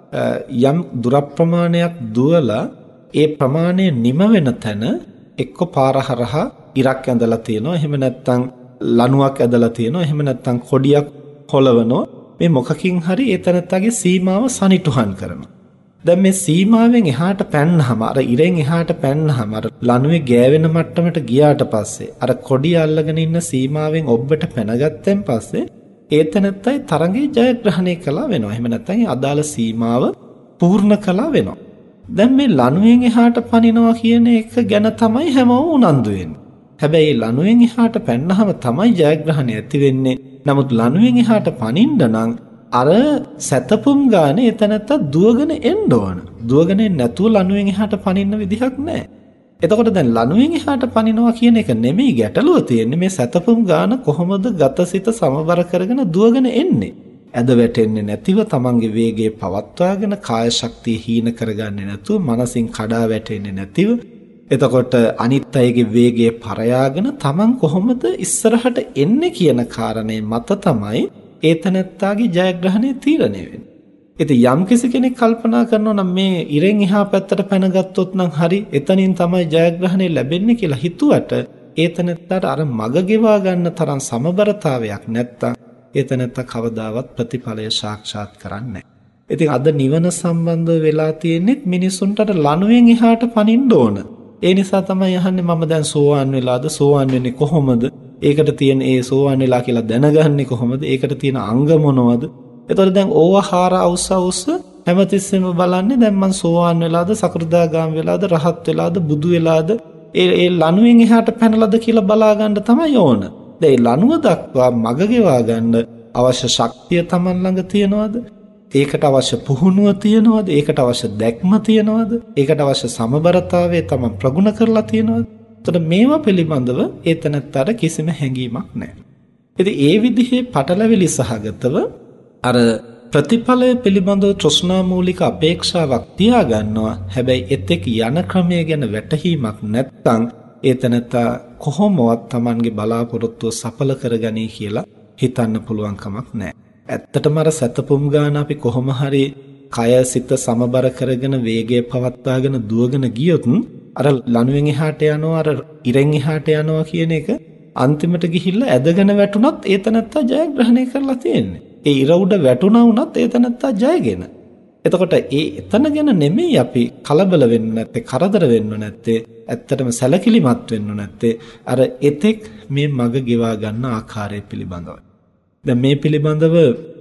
යම් දුර ප්‍රමාණයක් දුවලා ඒ ප්‍රමාණය නිම වෙන තැන එක්ක පාර හරහා ඉරක් ඇඳලා තියෙනවා. එහෙම නැත්නම් ලණුවක් ඇදලා තියෙනවා. එහෙම නැත්නම් කොඩියක් කොලවනවා. මේ මොකකින් හරි ඒ තැනත්තාගේ සීමාව සනිටුහන් කරනවා. දැන් මේ සීමාවෙන් එහාට පැන්නහම අර ඉරෙන් එහාට පැන්නහම අර ලණුවේ ගෑවෙන මට්ටමට ගියාට පස්සේ අර කොඩිය අල්ලගෙන ඉන්න සීමාවෙන් ඔබට පැනගත්තෙන් පස්සේ ඒ තැනත්තයි තරඟේ ජයග්‍රහණය කළා වෙනවා. එහෙම නැත්නම් අදාළ සීමාව පූර්ණ කළා වෙනවා. දැන් මේ ලණුවෙන් එහාට පනිනවා කියන එක ගැන තමයි හැමෝම උනන්දු වෙන්නේ. හැබැයි ලණුවෙන් එහාට පැන්නහම තමයි ජයග්‍රහණය ඇති වෙන්නේ. නමුත් ලණුවෙන් එහාට පනින්න නම් අර සැතපුම් ගානේ එතනත්ත දුවගෙන එන්න ඕන. දුවගෙන නැතුව ලණුවෙන් එහාට පනින්න විදිහක් නැහැ. එතකොට දැන් ලණුවෙන් එහාට පනිනවා කියන එක නෙමෙයි ගැටලුව තියෙන්නේ. මේ සැතපුම් ගාන කොහොමද ගතසිත සමබර කරගෙන දුවගෙන එන්නේ? ඇද වැටෙන්නේ නැතිව තමන්ගේ වේගය පවත්වාගෙන කාය ශක්තිය හීන කරගන්නේ නැතුව මනසින් කඩා වැටෙන්නේ නැතිව එතකොට අනිත් අයගේ වේගය පරයාගෙන තමන් කොහොමද ඉස්සරහට එන්නේ කියන කාරණේ මත තමයි ඒතනත්තාගේ ජයග්‍රහණය තීරණය වෙන්නේ. ඉතින් යම්කිසි කෙනෙක් කල්පනා කරනවා නම් මේ ඉරෙන් එහා පැත්තට පැනගත්තොත් නම් හරි එතනින් තමයි ජයග්‍රහණය ලැබෙන්නේ කියලා හිතුවට ඒතනත්තාට අර මග ගෙවා ගන්න තරම් සමබරතාවයක් නැත්තම් ඒතනත්තා කවදාවත් ප්‍රතිඵලය සාක්ෂාත් කරන්නේ නැහැ. ඉතින් අද නිවන සම්බන්ධව වෙලා තියෙන්නේ මිනිසුන්ට ලණුවෙන් එහාට පනින්න ඕන. ඒ නිසා තමයි අහන්නේ මම දැන් සෝවාන් වෙලාද, සෝවාන් වෙන්නේ කොහොමද? ඒකට තියෙන ඒ සෝවාන් වෙලා කියලා දැනගන්නේ කොහොමද? ඒකට තියෙන අංග මොනවද? එතකොට දැන් ඕවා හාර අවුස්ස අවුස්ස හැමතිස්සෙම බලන්නේ දැන් මං සෝවාන් වෙලාද, සකෘදාගාමී වෙලාද, රහත් වෙලාද, බුදු වෙලාද, ඒ ඒ ලණුවෙන් එහාට පැනලාද කියලා බලා ගන්න තමයි ඕන. දැන් ඒ ලණුව දක්වා මග ගෙවා ගන්න අවශ්‍ය ශක්තිය Taman ළඟ තියනවද? ඒකට අවශ්‍ය පුහුණුව තියනවද? ඒකට අවශ්‍ය දැක්ම තියනවද? ඒකට අවශ්‍ය සමබරතාවය Taman ප්‍රගුණ කරලා තියනවද? එතකොට මේවා පිළිබඳව ඒ තැනත්තට කිසිම හැඟීමක් නැහැ. ඉතින් ඒ විදිහේ පටලැවිලි සහගතව අර ප්‍රතිඵලය පිළිබඳව තෘෂ්ණා මූලික අපේක්ෂාවක් තියා ගන්නවා. හැබැයි එතෙක් යන ක්‍රමය ගැන වැටහීමක් නැත්නම් ඒ තැනත්තා කොහොමවත් Tamanගේ බලාපොරොත්තුව සඵල කරගනී කියලා හිතන්න පුළුවන් කමක් නැහැ. ඇත්තටම අර සතපුම් ගාන අපි කොහොම හරි කය සිත සමබර කරගෙන වේගය පවත්වාගෙන දුවගෙන ගියොත් අර ලණුවෙන් එහාට යනවා අර ඉරෙන් එහාට යනවා කියන එක අන්තිමට ගිහිල්ලා ඇදගෙන වැටුණත් ඒ තැනත්තා ජයග්‍රහණය කරලා තියෙන්නේ. ඒ ඉර උඩ වැටුණා වුණත් ඒ තැනත්තා ජයගෙන. එතකොට ඒ එතන ගැන නෙමෙයි අපි කලබල වෙන්න නැත්තේ, කරදර වෙන්න නැත්තේ, ඇත්තටම සැලකිලිමත් වෙන්න නැත්තේ අර එතෙක් මේ මග ගෙවා ගන්න ආකාරය පිළිබඳව. දැන් මේ පිළිබඳව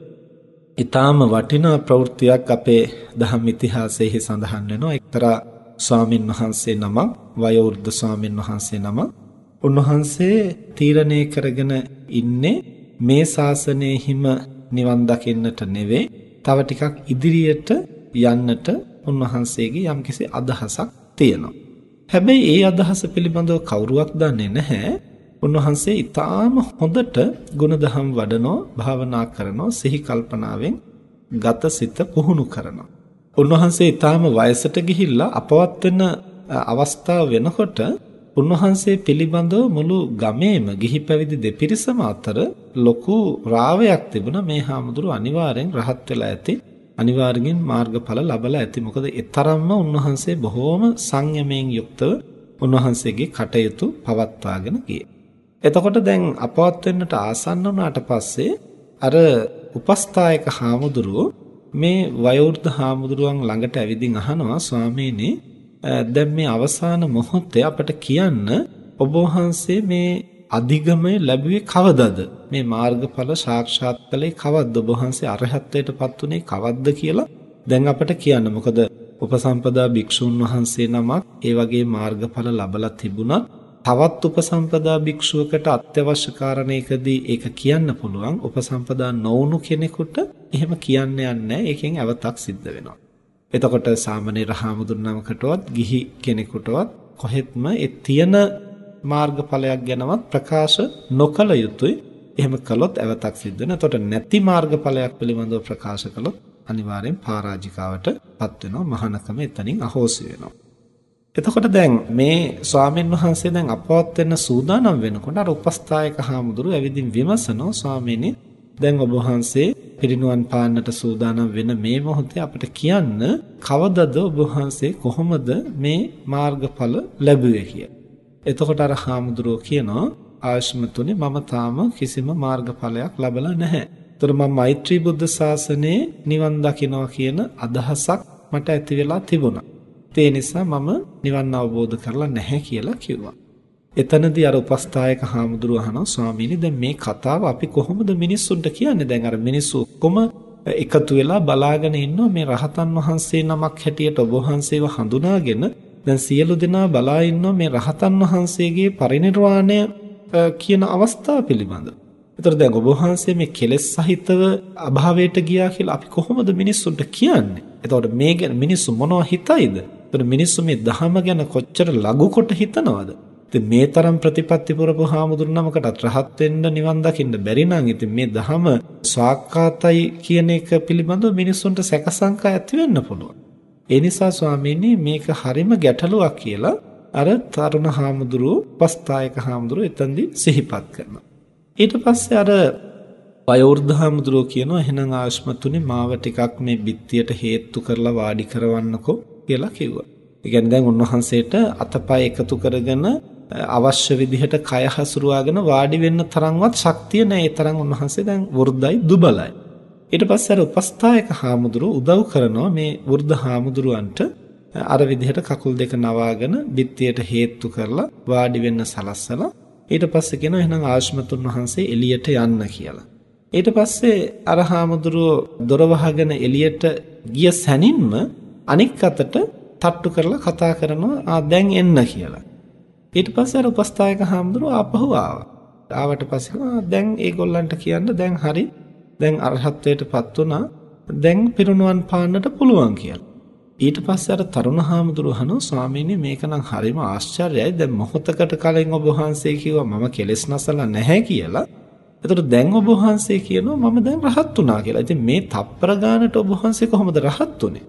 ඊටාම වටිනා ප්‍රවෘත්තියක් අපේ දහම් ඉතිහාසයේ සඳහන් වෙනවා. එක්තරා ස්වාමින් වහන්සේ නම, වයෝවෘද්ධ ස්වාමින් වහන්සේ නම, උන්වහන්සේ තීරණය කරගෙන ඉන්නේ මේ ශාසනයේ හිම නිවන් දකින්නට නෙවෙයි තව ටිකක් ඉදිරියට යන්නට උන්වහන්සේගේ යම්කිසි අදහසක් තියෙනවා. හැබැයි ඒ අදහස පිළිබඳව කවුරුවක් දන්නේ නැහැ. උන්වහන්සේ ඊටාම හොඳට ගුණධම් වඩනෝ, භාවනා කරනෝ, සිහි කල්පනාවෙන් ගතසිත පුහුණු කරනවා. උන්වහන්සේ ඊටාම වයසට ගිහිල්ලා අපවත් වෙන අවස්ථාව වෙනකොට උන්වහන්සේ පිළිබඳව මුළු ගමේම ගිහි පැවිදි දෙපිරිසම අතර ලොකු රාවයක් තිබුණා. මේ හාමුදුරුවෝ අනිවාර්යෙන් රහත් වෙලා ඇති, අනිවාර්යෙන් මාර්ගඵල ලබලා ඇති. මොකද ඒ තරම්ම උන්වහන්සේ බොහෝම සංයමයෙන් යුක්තව උන්වහන්සේගේ කටයුතු පවත්වාගෙන ගියේ. එතකොට දැන් අපවත් වෙන්නට ආසන්න වුණාට පස්සේ අර උපස්ථායක හාමුදුරුවෝ මේ වයෝවෘද්ධ හාමුදුරුවන් ළඟට ඇවිදින් අහනවා, ස්වාමීනි දැන් මේ අවසාන මොහොතේ අපට කියන්න ඔබ වහන්සේ මේ අධිගමය ලැබුවේ කවදද? මේ මාර්ගඵල සාක්ෂාත් කළේ කවද්ද? ඔබ වහන්සේ අරහත්ත්වයටපත් උනේ කවද්ද කියලා දැන් අපට කියන්න. මොකද උපසම්පදා භික්ෂුන් වහන්සේ නමක් ඒ වගේ මාර්ගඵල ලබලා තිබුණත් තවත් උපසම්පදා භික්ෂුවකට අත්‍යවශ්‍ය කාරණයකදී ඒක කියන්න පුළුවන්. උපසම්පදා නොවුණු කෙනෙකුට එහෙම කියන්න යන්නේ. ඒකෙන් අවතක් සිද්ධ වෙනවා. එතකොට සාමණේර හාමුදුරුවන්කටවත් ගිහි කෙනෙකුටවත් කොහෙත්ම ඒ තියෙන මාර්ගඵලයක් ගැනවත් ප්‍රකාශ නොකළ යුතුයි. එහෙම කළොත් අවතක් සිද්ධ වෙනවා. එතකොට නැති මාර්ගඵලයක් පිළිබඳව ප්‍රකාශ කළොත් අනිවාර්යෙන් පරාජිකාවටපත් වෙනවා. මහානකම එතනින් අහෝසි වෙනවා. එතකොට දැන් මේ ස්වාමීන් වහන්සේ දැන් අපවත් වෙන්න සූදානම් වෙනකොට අර උපස්ථායක හාමුදුරුවෝ ඇවිදින් විමසනවා, ස්වාමීනි දැන් ඔබ වහන්සේ පිරිනුවන් පාන්නට සූදානම් වෙන මේ මොහොතේ අපිට කියන්න කවදද ඔබ වහන්සේ කොහොමද මේ මාර්ගඵල ලැබුවේ කියලා. එතකොට අර හාමුදුරුවෝ කියනවා, ආශ්මතුනි මම තාම කිසිම මාර්ගඵලයක් ලැබලා නැහැ. ඒතර මම මෛත්‍රී බුද්ධ ශාසනයේ නිවන් දකින්නවා කියන අදහසක් මට ඇති වෙලා තිබුණා. ඒ නිසා මම නිවන් අවබෝධ කරලා නැහැ කියලා කිව්වා. එතනදී අර උපස්ථායක හාමුදුරුවෝ අහනවා, ස්වාමීනි දැන් මේ කතාව අපි කොහොමද මිනිස්සුන්ට කියන්නේ? දැන් අර මිනිස්සු ඔක්කොම එකතු වෙලා බලාගෙන ඉන්නවා මේ රහතන් වහන්සේ නමක් හැටියට ඔබ වහන්සේව හඳුනාගෙන දැන් සියලු දෙනා බලා ඉන්නවා මේ රහතන් වහන්සේගේ පරිනිර්වාණය කියන අවස්ථාව පිළිබඳව. ඒතර දැන් ඔබ වහන්සේ මේ කෙලෙස් සහිතව අභාවයට ගියා කියලා අපි කොහොමද මිනිස්සුන්ට කියන්නේ? එතකොට මේ ගැන මිනිස්සු මොනවා හිතයිද? ඒතර මිනිස්සු මේ ධහම ගැන කොච්චර ලඝු කොට හිතනවද? ඉතින් මේ තරම් ප්‍රතිපත්ති පුරපු හාමුදුරු නමකට රහත් වෙන්න නිවන් දකින්න බැරි නම් ඉතින් මේ ධහම ස්වාක්කාතයි කියන එක පිළිබඳව මිනිස්සුන්ට සැකසංකා ඇති වෙන්න පුළුවන්. ඒ නිසා ස්වාමීනි මේක හරිම ගැටලුවක් කියලා අර තරුණ හාමුදුරුවෝ උපස්ථායක හාමුදුරුවෝ එතෙන්දී සිහිපත් කරනවා. ඊට පස්සේ අර වයෝවෘද්ධ හාමුදුරුවෝ කියනවා, එහෙනම් ආශ්මතුනි මාව ටිකක් මේ බිත්තියට හේතු කරලා වාඩි කරවන්නකෝ කියලා කිව්වා. ඒ කියන්නේ දැන් උන්වහන්සේට අතපය එකතු කරගෙන අවශ්‍ය විදිහට කය හසුරුවාගෙන වාඩි වෙන්න තරම්වත් ශක්තිය නැහැ. ඒ තරම් උන්වහන්සේ දැන් වෘද්ධයි දුබලයි. ඊට පස්සේ අර උපස්ථායක හාමුදුරුවෝ උදව් කරනවා මේ වෘද්ධ හාමුදුරුවන්ට අර විදිහට කකුල් දෙක නවාගෙන බිත්තියට හේතු කරලා වාඩි වෙන්න සලස්සලා ඊට පස්සේ කියනවා එහෙනම් ආශ්මතුන් වහන්සේ එළියට යන්න කියලා. ඊට පස්සේ අර හාමුදුරුවෝ දොර වහගෙන එළියට ගිය සැනින්ම අනික් අතට තට්ටු කරලා කතා කරනවා, ආ දැන් එන්න කියලා. ඊට පස්සේ අර උපස්ථායක හාමුදුරුවෝ ආපහු ආවා. ආවට පස්සේ දැන් ඒගොල්ලන්ට කියන්න දැන් හරි දැන් අරහත්ත්වයටපත් වුණා, දැන් පිරිනුවන් පාන්නට පුළුවන් කියලා. ඊට පස්සේ අර තරුණ හාමුදුරුවෝ අහනවා, ස්වාමීනි මේක නම් හරිම ආශ්චර්යයි. දැන් මොහොතකට කලින් ඔබ වහන්සේ කිව්වා මම කෙලෙස් නැසලා නැහැ කියලා. එතකොට දැන් ඔබ වහන්සේ කියනවා මම දැන් රහත් වුණා කියලා. ඉතින් මේ තප්පර ගානට ඔබ වහන්සේ කොහොමද රහත් වුනේ?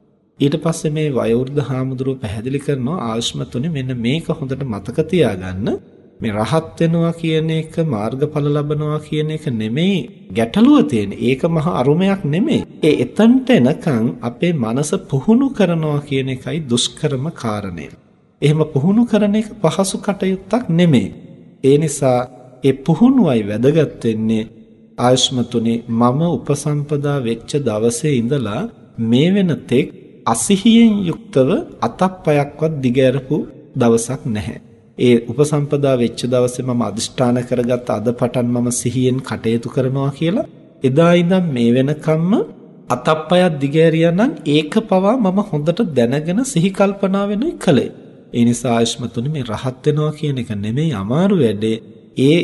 ඊට පස්සේ මේ වයෝවෘද්ධ හාමුදුරුවෝ පැහැදිලි කරනවා, ආශ්මතුනි මෙන්න මේක හොඳට මතක තියාගන්න. මේ රහත් වෙනවා කියන එක මාර්ගඵල ලබනවා කියන එක නෙමෙයි ගැටලුව තියෙන්නේ. ඒක මහා අරුමයක් නෙමෙයි. ඒ එතනට එනකන් අපේ මනස පුහුණු කරනවා කියන එකයි දුෂ්කරම කාරණය. එහෙම පුහුණු කරන එක පහසු කටයුත්තක් නෙමෙයි. ඒ නිසා ඒ පුහුණුවයි වැදගත් වෙන්නේ. ආයුෂ්මතුනි මම උපසම්පදා වෙච්ච දවසේ ඉඳලා මේ වෙනතෙක් අසිහියෙන් යුක්තව අතප්පයක්වත් දිගෑරපු දවසක් නැහැ. ඒ උපසම්පදා වෙච්ච දවසේ මම අදිෂ්ඨාන කරගත්ත අද පටන් මම සිහියෙන් කටයුතු කරනවා කියලා. එදා ඉඳන් මේ වෙනකම්ම අතප්පයක් දිගෑරියා නම් ඒක පවා මම හොඳට දැනගෙන සිහි කල්පනා වෙනුයි කළේ. ඒ නිසා ආයුෂ්මතුනි මේ රහත් වෙනවා කියන එක නෙමෙයි අමාරු වැඩේ. ඒ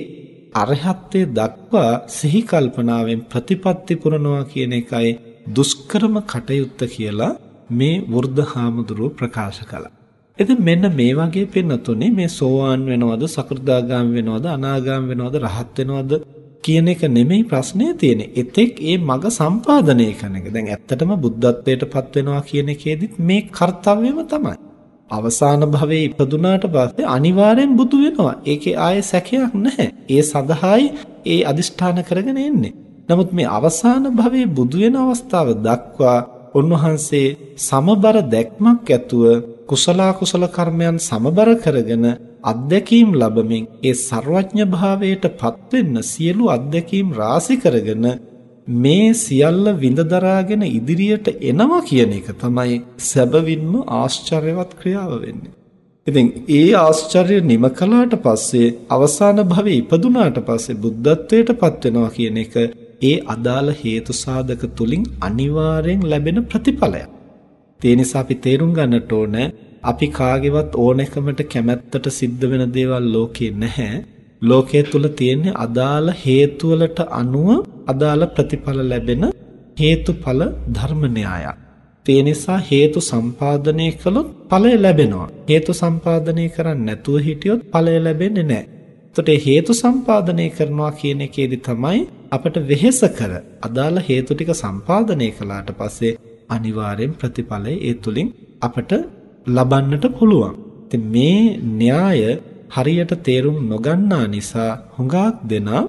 අරහත්ත්වයේ දක්වා සිහි කල්පනාවෙන් ප්‍රතිපත්ති පුරනවා කියන එකයි දුෂ්කරම කටයුත්ත කියලා මේ වෘද්ධ හාමුදුරුවෝ ප්‍රකාශ කළා. ඉතින් මෙන්න මේ වගේ පින්නතුනේ මේ සෝවාන් වෙනවද, සකෘදාගාමී වෙනවද, අනාගාමී වෙනවද, රහත් වෙනවද කියන එක නෙමෙයි ප්‍රශ්නේ තියෙන්නේ. එතෙක් ඒ මග සම්පාදනය කරන එක. දැන් ඇත්තටම බුද්ධත්වයට පත් වෙනවා කියන එකේදීත් මේ කාර්යයම තමයි. අවසාන භවයේ ඉපදුනාට පස්සේ අනිවාර්යෙන් බුදු වෙනවා. ඒකේ ආයේ සැකයක් නැහැ. ඒ සඳහායි ඒ අදිෂ්ඨාන කරගෙන එන්නේ. නමුත් මේ අවසාන භවයේ බුදු වෙන අවස්ථාව දක්වා උන්වහන්සේ සමබර දැක්මක් ඇතුව කුසල කුසල කර්මයන් සමබර කරගෙන අධ්‍යක්ීම් ලැබමින් ඒ සර්වඥ භාවයට පත් වෙන්න සියලු අධ්‍යක්ීම් රාශි කරගෙන මේ සියල්ල විඳ දරාගෙන ඉදිරියට එනවා කියන එක තමයි සැබවින්ම ආශ්චර්යවත් ක්‍රියාව වෙන්නේ. ඉතින් ඒ ආශ්චර්ය නිම කළාට පස්සේ අවසාන භවයේ ඉපදුනාට පස්සේ බුද්ධත්වයට පත් වෙනවා කියන එක ඒ අදාළ හේතු සාධක තුලින් අනිවාර්යෙන් ලැබෙන ප්‍රතිඵලයක්. ඒ නිසා අපි තේරුම් ගන්නට ඕන අපි කාගේවත් ඕනෑකමට කැමැත්තට සිද්ධ වෙන දේවල් ලෝකේ නැහැ. ලෝකයේ තුල තියෙන අදාළ හේතු වලට අනුව අදාළ ප්‍රතිඵල ලැබෙන හේතුඵල ධර්ම න්‍යායක්. ඒ නිසා හේතු සම්පාදනය කළොත් ඵලය ලැබෙනවා. හේතු සම්පාදනය කරන්නේ නැතුව හිටියොත් ඵලය ලැබෙන්නේ නැහැ. එතකොට හේතු සම්පාදනය කරනවා කියන එකේදී තමයි අපට වෙහෙස කර අදාළ හේතු ටික සම්පාදනය කළාට පස්සේ අනිවාර්යෙන් ප්‍රතිඵලය ඒ තුලින් අපට ලබන්නට පුළුවන්. ඉතින් මේ න්‍යාය හරියට තේරුම් නොගන්නා නිසා හුඟක් දෙනා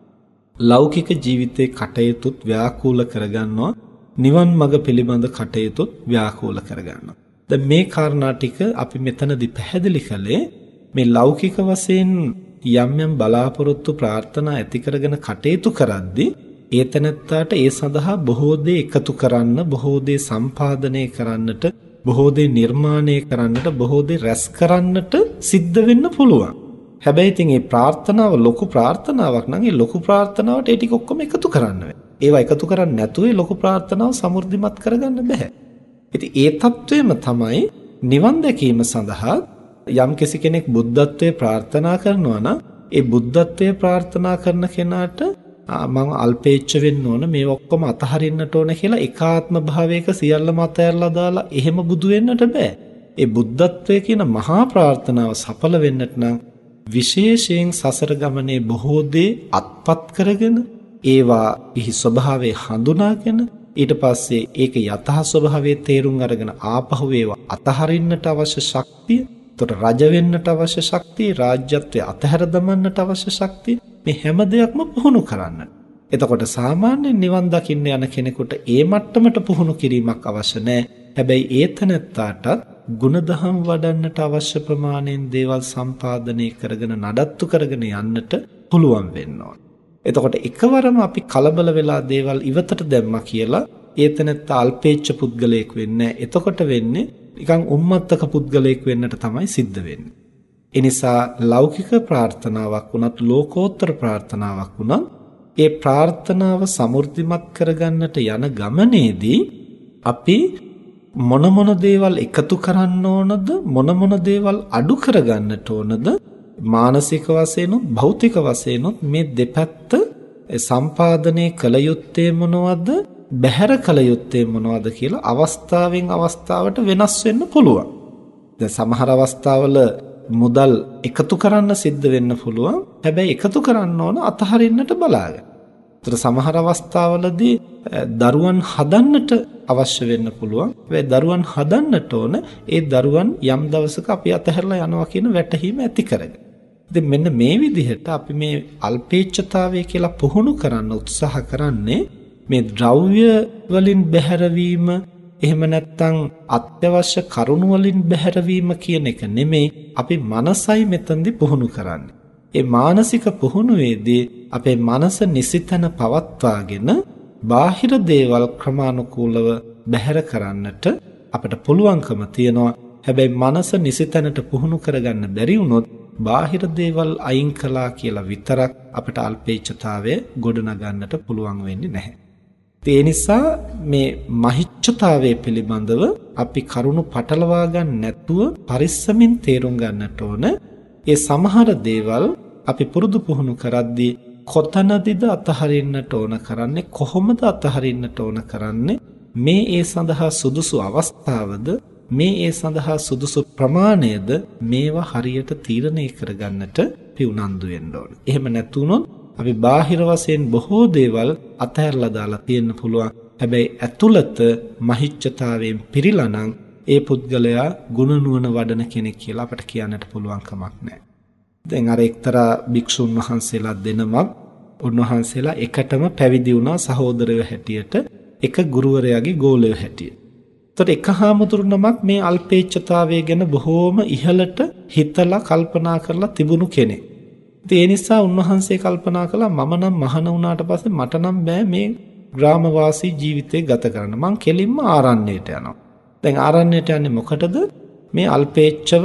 ලෞකික ජීවිතේ කටයුතුත් ව්‍යාකූල කරගන්නවා, නිවන් මඟ පිළිබඳ කටයුතුත් ව්‍යාකූල කරගන්නවා. දැන් මේ කාරණා ටික අපි මෙතනදී පැහැදිලි කළේ මේ ලෞකික වශයෙන් යම් යම් බලාපොරොත්තු ප්‍රාර්ථනා ඇති කරගෙන කටයුතු කරද්දී ඒ තැනත්තාට ඒ සඳහා බොහෝ දේ එකතු කරන්න, බොහෝ දේ සම්පාදනය කරන්නට, බොහෝ දේ නිර්මාණය කරන්නට, බොහෝ දේ රැස් කරන්නට සිද්ධ වෙන්න පුළුවන්. හැබැයි ඉතින් මේ ප්‍රාර්ථනාව ලොකු ප්‍රාර්ථනාවක් නම් ඒ ලොකු ප්‍රාර්ථනාවට ඒ ටික ඔක්කොම එකතු කරන්න වෙනවා. ඒවා එකතු කරන්නේ නැතුව ඒ ලොකු ප්‍රාර්ථනාව සමෘද්ධිමත් කරගන්න බෑ. ඉතින් ඒ தത്വෙම තමයි නිවන් දැකීම සඳහා යම් කෙනෙක් බුද්ධත්වයේ ප්‍රාර්ථනා කරනවා නම් ඒ බුද්ධත්වයේ ප්‍රාර්ථනා කරන කෙනාට මම අල්පේච්ඡ වෙන්න ඕන, මේ ඔක්කොම අතහරින්නට ඕන කියලා ඒකාත්ම භාවයක සියල්ලම අතහැරලා දාලා එහෙම බුදු වෙන්නට බෑ. ඒ බුද්ධත්වයේ කියන මහා ප්‍රාර්ථනාව සඵල වෙන්නට නම් විශේෂයෙන් සසර ගමනේ බොහෝ දේ අත්පත් කරගෙන ඒවා එහි ස්වභාවය හඳුනාගෙන ඊට පස්සේ ඒක යථා ස්වභාවයේ තේරුම් අරගෙන ආපහු ඒවා අතහරින්නට අවශ්‍ය ශක්තිය, එතකොට රජ වෙන්නට අවශ්‍ය ශක්තිය, රාජ්‍යත්වය අතහැර දමන්නට අවශ්‍ය ශක්තිය, මේ හැම දෙයක්ම පුහුණු කරන්න. එතකොට සාමාන්‍ය නිවන් දකින්න යන කෙනෙකුට ඒ මට්ටමට පුහුණු කිරීමක් අවශ්‍ය නැහැ. හැබැයි ඒතනත්තාට ගුණධම් වඩන්නට අවශ්‍ය ප්‍රමාණයෙන් දේවල් සම්පාදනය කරගෙන නඩත්තු කරගෙන යන්නට පුළුවන් වෙන්න ඕන. එතකොට එකවරම අපි කලබල වෙලා දේවල් ඉවතට දැම්මා කියලා ඒතනත්ත අල්පේච්ඡ පුද්ගලයෙක් වෙන්නේ නැහැ. එතකොට වෙන්නේ නිකන් උම්මත්තක පුද්ගලයෙක් වෙන්නට තමයි සිද්ධ වෙන්නේ. ඒ නිසා ලෞකික ප්‍රාර්ථනාවක් වුණත් ලෝකෝත්තර ප්‍රාර්ථනාවක් වුණත් ඒ ප්‍රාර්ථනාව සමෘද්ධිමත් කරගන්නට යන ගමනේදී අපි මොන මොන දේවල් එකතු කරන්න ඕනද, මොන මොන දේවල් අඩු කරගන්නට ඕනද, මානසික වශයෙන්ුත් භෞතික වශයෙන්ුත් මේ දෙපැත්ත සම්පාදනය කළ යුත්තේ මොනවද, බැහැර කළ යුත්තේ මොනවද කියලා අවස්ථාවෙන් අවස්ථාවට වෙනස් වෙන්න පුළුවන්. දැන් සමහර අවස්ථාවල මුදල් එකතු කරන්න සිද්ධ වෙන්න පුළුවන්. හැබැයි එකතු කරන්න ඕන අතහරින්නට බලාගෙන. ඒතර සමහර අවස්ථාවලදී දරුවන් හදන්නට අවශ්‍ය වෙන්න පුළුවන්. හැබැයි දරුවන් හදන්නට ඕන ඒ දරුවන් යම් දවසක අපි අතහැරලා යනවා කියන වැටහීම ඇති කරගෙන. ඉතින් මෙන්න මේ විදිහට අපි මේ අල්පේච්ඡතාවය කියලා පුහුණු කරන්න උත්සාහ කරන්නේ මේ ද්‍රව්‍ය වලින් බැහැරවීම, එහෙම නැත්නම් අත්‍යවශ්‍ය කරුණු වලින් බැහැරවීම කියන එක නෙමෙයි. අපි මනසයි මෙතනදී පුහුණු කරන්නේ. ඒ මානසික පුහුණුවේදී අපේ මනස නිසිතන පවත්වාගෙන බාහිර දේවල් ක්‍රමානුකූලව බැහැර කරන්නට අපට පුළුවන්කම තියෙනවා. හැබැයි මනස නිසිතනට පුහුණු කරගන්න බැරි වුණොත් බාහිර දේවල් අයින් කළා කියලා විතරක් අපට අල්පේච්ඡතාවය ගොඩනගන්නට පුළුවන් වෙන්නේ නැහැ. ඒ නිසා මේ මහිච්ඡතාවය පිළිබඳව අපි කරුණු පටලවා ගන්න නැතුව පරිස්සමින් තේරුම් ගන්නට ඕන. ඒ සමහර දේවල් අපි පුරුදු පුහුණු කරද්දී කොතනදීද අතහරින්නට ඕන කරන්නේ, කොහොමද අතහරින්නට ඕන කරන්නේ, මේ ඒ සඳහා සුදුසු අවස්ථාවද, මේ ඒ සඳහා සුදුසු ප්‍රමාණයද, මේවා හරියට තීරණය කරගන්නට අපි උනන්දු වෙන්න ඕන. එහෙම නැතුනොත් අපි බාහිර වශයෙන් බොහෝ දේවල් අතහැරලා දාලා තියෙන්න පුළුවන්. හැබැයි ඇතුළත මහිච්ඡතාවයෙන් පිරීලා නම් ඒ පුද්ගලයා ගුණ නුවණ වඩන කෙනෙක් කියලා අපට කියන්නට පුළුවන් කමක් නැහැ. දැන් අර එක්තරා භික්ෂුන් වහන්සේලා දෙනමක් උන්වහන්සේලා එකටම පැවිදි වුණා සහෝදරයෝ හැටියට, එක ගුරුවරයාගේ ගෝලයෝ හැටියට. ඒතකොට එක හාමුදුරුවමක් මේ අල්පේච්ඡතාවය ගැන බොහෝම ඉහළට හිතලා කල්පනා කරලා තිබුණු කෙනෙක්. ඒ නිසා උන්වහන්සේ කල්පනා කළා මම නම් මහාන වුණාට පස්සේ මට නම් බෑ මේ ග්‍රාමවාසී ජීවිතේ ගත කරන්න. මං කෙලින්ම ආරණ්‍යයට යනවා. දැන් ආරණ්‍යයට යන්නේ මොකටද? මේ අල්පේච්ඡව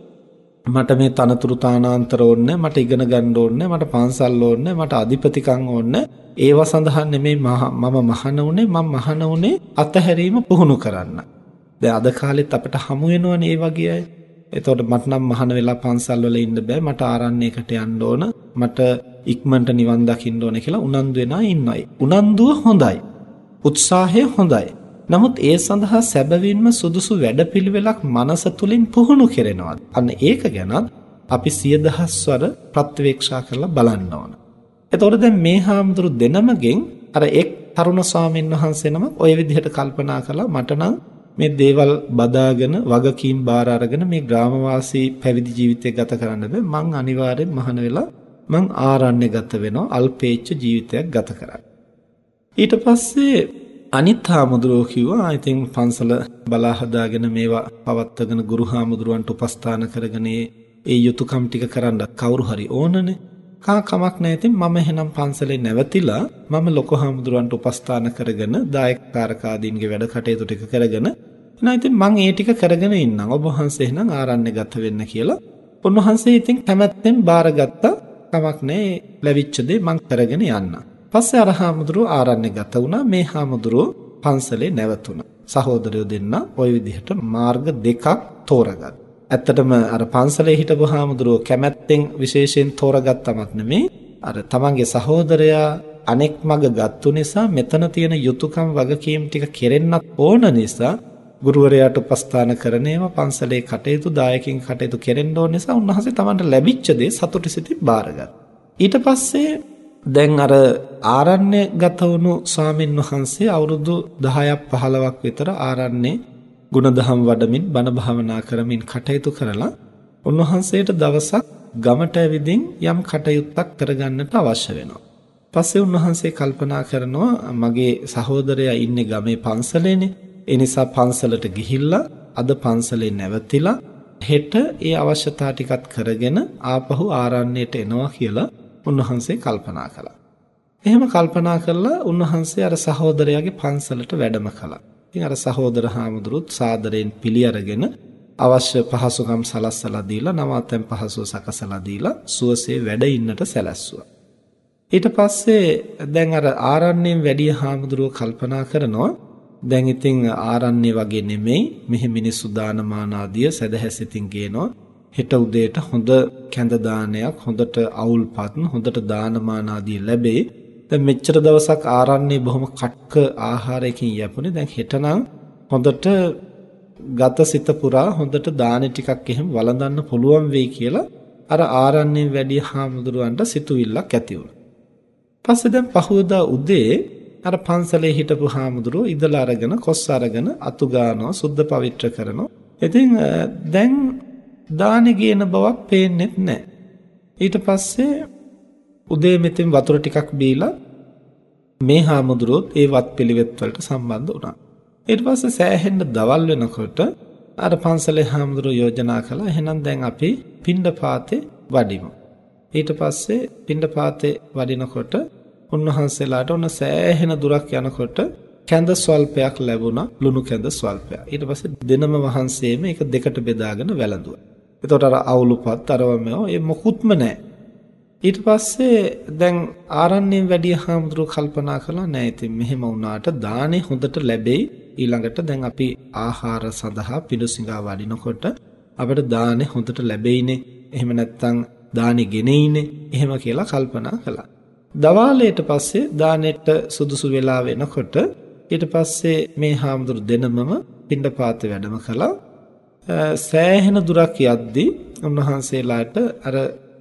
මට මේ තනතුරු තානාන්තර ඕනේ, මට ඉගෙන ගන්න ඕනේ, මට පන්සල් ඕනේ, මට අධිපතිකම් ඕනේ. ඒව සඳහා නෙමෙයි මම මහාන උනේ. මම මහාන උනේ අතහැරීම පුහුණු කරන්න. දැන් අද කාලෙත් අපිට හමු වෙනවනේ ඒ වගේ අය. එතකොට මට නම් මහාන වෙලා පන්සල් වල ඉන්න බෑ, මට ආරණ්‍යයකට යන්න ඕන, මට ඉක්මනට නිවන් දකින්න ඕන කියලා උනන්දු වෙනා ඉන්නයි. උනන්දුව හොඳයි, උත්සාහය හොඳයි. නමුත් ඒ සඳහා සැබවින්ම සුදුසු වැඩපිළිවෙලක් මනස තුලින් පුහුණු කරනවා. අන්න ඒක ගැනත් අපි සිය දහස්වර ප්‍රත්‍යවේක්ෂා කරලා බලන්න ඕන. එතකොට දැන් මේ හාමුදුරු දෙනමගෙන් අර එක් තරුණ ස්වාමීන් වහන්සේ නමක් ওই විදිහට කල්පනා කළා මට නම් මේ දේවල් බදාගෙන වගකීම් බාර අරගෙන මේ ග්‍රාමවාසී පැවිදි ජීවිතය ගත කරන්න බෑ. මං අනිවාර්යෙන් මහාන වෙලා මං ආරණ්‍යගත වෙනවා, අල්පේච්ඡ ජීවිතයක් ගත කරන්න. ඊට පස්සේ අනිත් හාමුදුරුවෝ කිව්වා I think පන්සල බලා හදාගෙන මේවා පවත්වගෙන ගුරු හාමුදුරුවන්ට උපස්ථාන කරගෙන ඒ යුතුයකම් ටික කරන්න කවුරු හරි ඕනනේ. කා කමක් නැහැ. ඉතින් මම එහෙනම් පන්සලේ නැවතිලා මම ලොකු හාමුදුරුවන්ට උපස්ථාන කරගෙන දායකකාරකාදීන්ගේ වැඩ කටයුතු ටික කරගෙන එහෙනම් ඉතින් මං ඒ ටික කරගෙන ඉන්නම්. ඔබ වහන්සේ එහෙනම් ආරණ්‍යගත වෙන්න කියලා. උන්වහන්සේ ඉතින් කැමැත්තෙන් බාරගත්තා. කමක් නැහැ. ලැබිච්ච දේ මං කරගෙන යන්න. පස්සේ අර හාමුදුරුවෝ ආරණ්‍යගත වුණා. මේ හාමුදුරුවෝ පන්සලේ නැවතුණා. සහෝදරයෝ දෙන්න ওই විදිහට මාර්ග දෙකක් තෝරගත්තා. ඇත්තටම අර පන්සලේ හිටපු හාමුදුරුවෝ කැමැත්තෙන් විශේෂයෙන් තෝරගත්තමත් නෙමෙයි. අර තමන්ගේ සහෝදරයා අනෙක් මග ගත්තු නිසා මෙතන තියෙන යුතුයකම් වගකීම් ටික කෙරෙන්නත් ඕන නිසා ගුරුවරයාට උපස්ථාන කරන ඒවා පන්සලේ කටයුතු දායකින් කටයුතු කෙරෙන්න ඕන නිසා උන්වහන්සේ තමන්ට ලැබිච්ච දේ සතුටු සිතින් බාරගත්තා. ඊට පස්සේ දැන් අර ආරණ්‍යගත වුණු ස්වාමින් වහන්සේ අවුරුදු දහයක් පහළොවක් විතර ආරණ්‍යේ ගුණධම් වඩමින් බණ භාවනා කරමින් කටයුතු කරලා උන්වහන්සේට දවසක් ගමට ඇවිදින් යම් කටයුත්තක් කරගන්නට අවශ්‍ය වෙනවා. පස්සේ උන්වහන්සේ කල්පනා කරනවා මගේ සහෝදරයා ඉන්නේ ගමේ පන්සලේනේ. ඒ නිසා පන්සලට ගිහිල්ලා අද පන්සලේ නැවතිලා හෙට ඒ අවශ්‍යතා ටිකත් කරගෙන ආපහු ආරණ්‍යයට එනවා කියලා උන්වහන්සේ කල්පනා කළා. එහෙම කල්පනා කරලා උන්වහන්සේ අර සහෝදරයාගේ පන්සලට වැඩම කළා. ඉතින් අර සහෝදර හාමුදුරුවොත් සාදරයෙන් පිළි අරගෙන අවශ්‍ය පහසුකම් සලස්සලා දීලා නවාතැන් පහසුව සකසලා දීලා සුවසේ වැඩ ඉන්නට සැලැස්සුවා. ඊට පස්සේ දැන් අර ආරණ්‍යයෙන් වැඩිය හාමුදුරුවෝ කල්පනා කරනවා දැන් ඉතින් ආරණ්‍ය වගේ නෙමෙයි මෙහි මිනිස්සු දානමාන ආදිය සදහැසිතින් ගේනවා. හෙට උදේට හොඳ කැඳ දානයක් හොඳට අවුල්පත් හොඳට දානමාන ආදිය ලැබේ. දැන් මෙච්චර දවසක් ආරණ්‍යේ බොහොම කට්ක ආහාරයකින් යැපුණේ. දැන් හෙටනම් හොඳට ගතසිත පුරා හොඳට දාන ටිකක් එහෙම වළඳන්න පුළුවන් වෙයි කියලා අර ආරණ්‍යයෙන් වැඩි හාමුදුරුවන්ට සිතුවිල්ලක් ඇති වුණා. පස්සේ දැන් පහුවදා උදේ අර පන්සලේ හිටපු හාමුදුරුවෝ ඉදලා අරගෙන කොස් අරගෙන අතු ගානවා සුද්ධ පවිත්‍ර කරනවා. ඉතින් දැන් දානෙ ගේන බවක් පේන්නේ නැහැ. ඊට පස්සේ උදේ මෙතෙන් වතුර ටිකක් බීලා මේ හාමුදුරුවෝත් ඒ වත් පිළිවෙත් වලට සම්බන්ධ වුණා. ඊට පස්සේ සෑහෙන්න දවල් වෙනකොට අර පන්සලේ හාමුදුරුවෝ යෝජනා කළා එහෙනම් දැන් අපි පිණ්ඩපාතේ වඩිමු. ඊට පස්සේ පිණ්ඩපාතේ වඩිනකොට උන්වහන්සේලාට ඔන්න සෑහෙන දුරක් යනකොට කැඳ ස්වල්පයක් ලැබුණා, ලුණු කැඳ ස්වල්පයක්. ඊට පස්සේ දෙනම වහන්සේම ඒක දෙකට බෙදාගෙන වැළඳුවා. එතකොට අර අවුලුපත් අරවම ඒ මොකුත්ම නැහැ. ඊට පස්සේ දැන් ආරණ්‍යයෙන් වැඩි හාමුදුරුවෝ කල්පනා කළා නෑ ඉතින් මෙහෙම වුණාට දානේ හොඳට ලැබෙයි. ඊළඟට දැන් අපි ආහාර සඳහා පිඬුසිඟා වඩිනකොට අපිට දානේ හොඳට ලැබෙයිනේ. එහෙම නැත්නම් දානි ගෙනෙයිනේ එහෙම කියලා කල්පනා කළා. දවාලයට පස්සේ දානෙට සුදුසු වෙලා වෙනකොට ඊට පස්සේ මේ හාමුදුරු දෙනමම පිණ්ඩපාත වැඩම කළා. සෑහෙන දුරක් යද්දී උන්වහන්සේලාට අර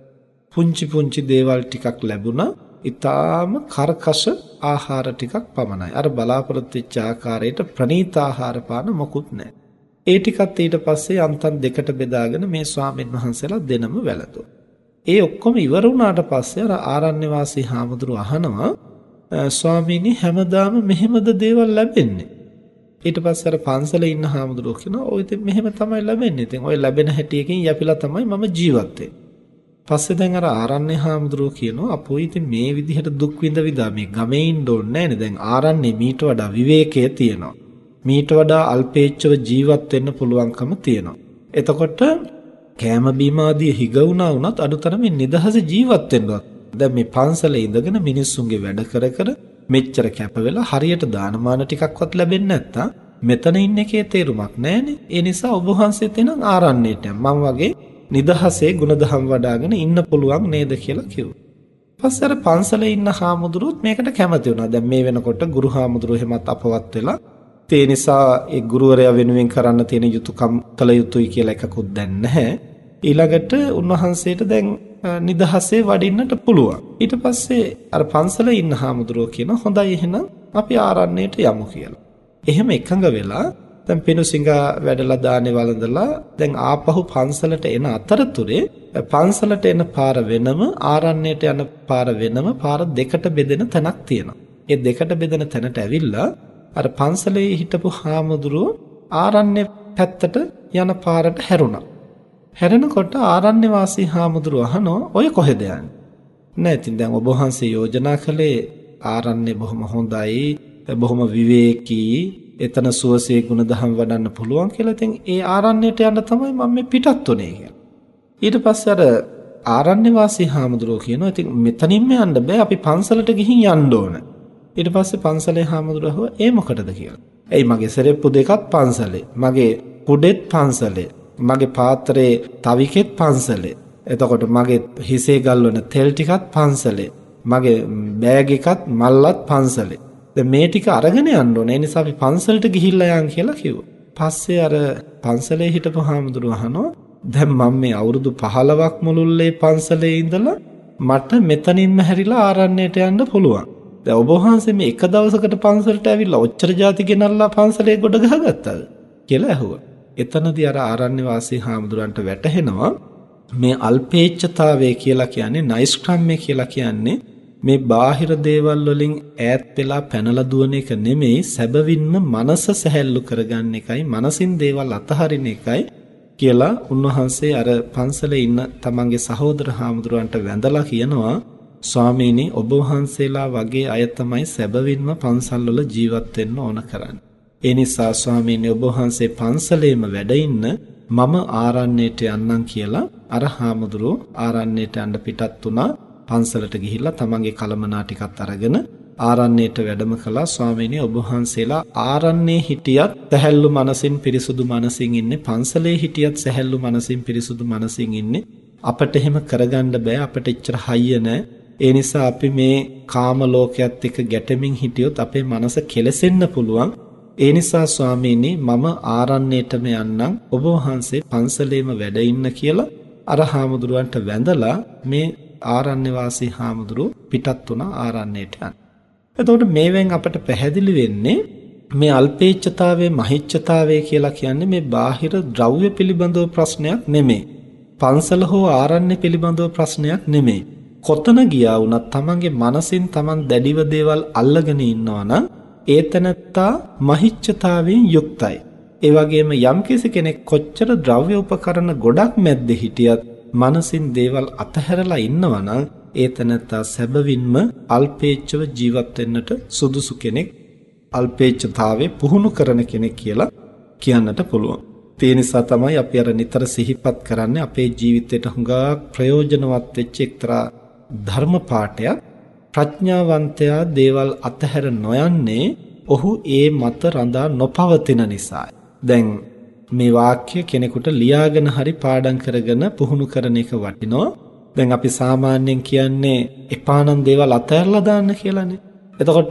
පුංචි පුංචි දේවල් ටිකක් ලැබුණා. ඊටාම කර්කශ ආහාර ටිකක් පමණයි. අර බලාපොරොත්තු වෙච්ච ආකාරයට ප්‍රණීත ආහාර පාන මොකුත් නැහැ. ඒ ටිකත් ඊට පස්සේ අන්තම් දෙකට බෙදාගෙන මේ ස්වාමීන් වහන්සේලා දෙනම වැළඳුවා. ඒ ඔක්කොම ඉවර වුණාට පස්සේ අර ආරණ්‍ය වාසී හාමුදුරුව අහනවා ස්වාමීනි හැමදාම මෙහෙමද දේවල් ලැබෙන්නේ? ඊට පස්සේ අර පන්සලේ ඉන්න හාමුදුරුව කියනවා ඔය ඉතින් මෙහෙම තමයි ලැබෙන්නේ. ඉතින් ඔය ලැබෙන හැටියකින් යපිලා තමයි මම ජීවත් වෙන්නේ. පස්සේ දැන් අර ආරණ්‍ය හාමුදුරුව කියනවා අපෝ ඉතින් මේ විදිහට දුක් විඳ විඳා මේ ගමේ ඉන්න ඕනේ නෑනේ. දැන් ආරණ්‍යේ මීට වඩා විවේකයේ තියෙනවා. මීට වඩා අල්පේච්ඡව ජීවත් වෙන්න පුළුවන්කම තියෙනවා. එතකොට කෑම බීම ආදී හිග වුණා වුණත් අඩුතරමින් නිදහස ජීවත් වෙන්නවත්. දැන් මේ පන්සලේ ඉඳගෙන මිනිස්සුන්ගේ වැඩ කර කර මෙච්චර කැප වෙලා හරියට දානමාන ටිකක්වත් ලැබෙන්නේ නැත්තම් මෙතන ඉන්න එකේ තේරුමක් නැහැනේ. ඒ නිසා ඔබ වහන්සේත් එනම් ආරණ්‍යයට යන්න. මම වගේ නිදහසේ ගුණධම් වඩ아가න ඉන්න පුළුවන් නේද කියලා කිව්වා. පස්සේ අර පන්සලේ ඉන්න හාමුදුරුවොත් මේකට කැමති වුණා. දැන් මේ වෙනකොට ගුරු හාමුදුරුවෝ එහෙමත් අපවත් වෙලා ඒ නිසා ඒ ගුරුවරයා වෙනුවෙන් කරන්න තියෙන යුතුයකම් කළ යුතුයි කියලා එකකුත් දැන් නැහැ. ඊළඟට උන්වහන්සේට දැන් නිදහසේ වඩින්නට පුළුවන්. ඊට පස්සේ අර පන්සලේ ඉන්න හාමුදුරුවෝ කියන හොඳයි එහෙනම් අපි ආරණ්‍යයට යමු කියලා. එහෙම එකඟ වෙලා දැන් පිණුසිඟා වැඩලා දානේ වළඳලා දැන් ආපහු පන්සලට එන අතරතුරේ පන්සලට එන පාර වෙනම ආරණ්‍යයට යන පාර වෙනම පාර දෙකට බෙදෙන තැනක් තියෙනවා. ඒ දෙකට බෙදෙන තැනට ඇවිල්ලා අර පන්සලේ හිටපු හාමුදුරුවෝ ආරණ්‍ය පැත්තට යන පාරට හැරුණා. හැරෙනකොට ආරණ්‍ය වාසී හාමුදුරුවෝ අහනවා ඔය කොහෙද යන්නේ? නෑ ඉතින් දැන් ඔබ වහන්සේ යෝජනා කළේ ආරණ්‍ය බොහොම හොඳයි, බොහොම විවේකී, එතන සුවසේ ගුණධම් වඩන්න පුළුවන් කියලා. ඉතින් ඒ ආරණ්‍යයට යන්න තමයි මම මේ පිටත් උනේ කියලා. ඊට පස්සේ අර ආරණ්‍ය වාසී හාමුදුරුවෝ කියනවා ඉතින් මෙතනින්ම යන්න බෑ, අපි පන්සලට ගිහින් යන්න ඕන. ඊට පස්සේ පන්සලේ හාමුදුරුවෝ ඒ මොකටද කියලා. එයි මගේ සෙරෙප්පු දෙකත් පන්සලේ, මගේ කුඩෙත් පන්සලේ, මගේ පාත්‍රයේ තවිකෙත් පන්සලේ, එතකොට මගේ හිසේ ගල්වන තෙල් ටිකත් පන්සලේ, මගේ බෑග් එකත් මල්ලත් පන්සලේ. දැන් මේ ටික අරගෙන යන්න ඕනේ. ඒ නිසා අපි පන්සලට ගිහිල්ලා යන් කියලා කිව්වා. පස්සේ අර පන්සලේ හිටපු හාමුදුරුවෝ අහනවා දැන් මම මේ අවුරුදු පහළොවක් මුළුල්ලේ පන්සලේ ඉඳලා මට මෙතනින්ම හැරිලා ආරණ්‍යයට යන්න පුළුවන්. දැන් ඔබ වහන්සේ මේ එක දවසකට පන්සලට ඇවිල්ලා ඔච්චර જાති ගෙනල්ලා පන්සලේ ගොඩ ගහගත්තද කියලා ඇහුවා. එතනදී අර ආරණ්‍ය වාසී හාමුදුරන්ට වැටහෙනවා මේ අල්පේච්ඡතාවය කියලා කියන්නේ, නයිස්ක්‍රම්‍ය කියලා කියන්නේ මේ බාහිර දේවල් වලින් ඈත් වෙලා පැනලා දුවන එක නෙමෙයි, සැබවින්ම මනස සැහැල්ලු කරගන්න එකයි, මනසින් දේවල් අතහරින එකයි කියලා උන්වහන්සේ අර පන්සලේ ඉන්න තමන්ගේ සහෝදර හාමුදුරන්ට වැඳලා කියනවා ස්වාමීනි ඔබ වහන්සේලා වගේ අය තමයි සැබවින්ම පන්සල් වල ජීවත් වෙන්න ඕන කරන්නේ. ඒ නිසා ස්වාමීනි ඔබ වහන්සේ පන්සලේම වැඩ ඉන්න, මම ආරණ්‍යයට යන්නම් කියලා අර හාමුදුරුවෝ ආරණ්‍යයට යන්න පිටත් වුණා. පන්සලට ගිහිල්ලා තමන්ගේ කලමනා ටිකත් අරගෙන ආරණ්‍යයට වැඩම කළා. ස්වාමීනි ඔබ වහන්සේලා ආරණ්‍යයේ හිටියත් සැහැල්ලු මනසින් පිරිසුදු මනසින් ඉන්නේ, පන්සලේ හිටියත් සැහැල්ලු මනසින් පිරිසුදු මනසින් ඉන්නේ. අපට එහෙම කරගන්න බෑ, අපට එච්චර හයිය නෑ. ඒ නිසා අපි මේ කාම ලෝකයේත් එක්ක ගැටෙමින් හිටියොත් අපේ මනස කෙලසෙන්න පුළුවන්. ඒ නිසා ස්වාමීනි මම ආරණ්‍යයටම යන්නම්, ඔබ වහන්සේ පන්සලේම වැඩ ඉන්න කියලා අර හාමුදුරුවන්ට වැඳලා මේ ආරණ්‍ය වාසී හාමුදුරුවෝ පිටත් වුණා ආරණ්‍යයට යන්න. එතකොට මේවෙන් අපට පැහැදිලි වෙන්නේ මේ අල්පේච්ඡතාවයේ මහිච්ඡතාවය කියලා කියන්නේ මේ බාහිර ද්‍රව්‍ය පිළිබඳව ප්‍රශ්නයක් නෙමෙයි. පන්සල හෝ ආරණ්‍ය පිළිබඳව ප්‍රශ්නයක් නෙමෙයි. කොතන ගියා වුණත් තමන්ගේ මනසින් තමන් දැඩිව දේවල් අල්ලගෙන ඉන්නවා නම් ඒ තැනත්තා මහිච්ඡතාවයෙන් යුක්තයි. ඒ වගේම යම්කිසි කෙනෙක් කොච්චර ද්‍රව්‍ය උපකරණ ගොඩක් මැද්දේ හිටියත් මනසින් දේවල් අතහැරලා ඉන්නවා නම් ඒ තැනත්තා සැබවින්ම අල්පේච්ඡව ජීවත් වෙන්නට සුදුසු කෙනෙක්, අල්පේච්ඡතාවේ පුහුණු කරන කෙනෙක් කියලා කියන්නට පුළුවන්. ඒ නිසා තමයි අපි අර නිතර සිහිපත් කරන්නේ අපේ ජීවිතයට හුඟක් ප්‍රයෝජනවත් වෙච්ච එක්තරා ධර්ම පාඨයක්. ප්‍රඥාවන්තයා දේවල් අතහැර නොයන්නේ ඔහු ඒ මත රඳා නොපවතින නිසායි. දැන් මේ වාක්‍ය කෙනෙකුට ලියාගෙන හරි පාඩම් කරගෙන පුහුණු කරන එක වටිනවා. දැන් අපි සාමාන්‍යයෙන් කියන්නේ එපානම් දේවල් අතහැරලා දාන්න කියලානේ. එතකොට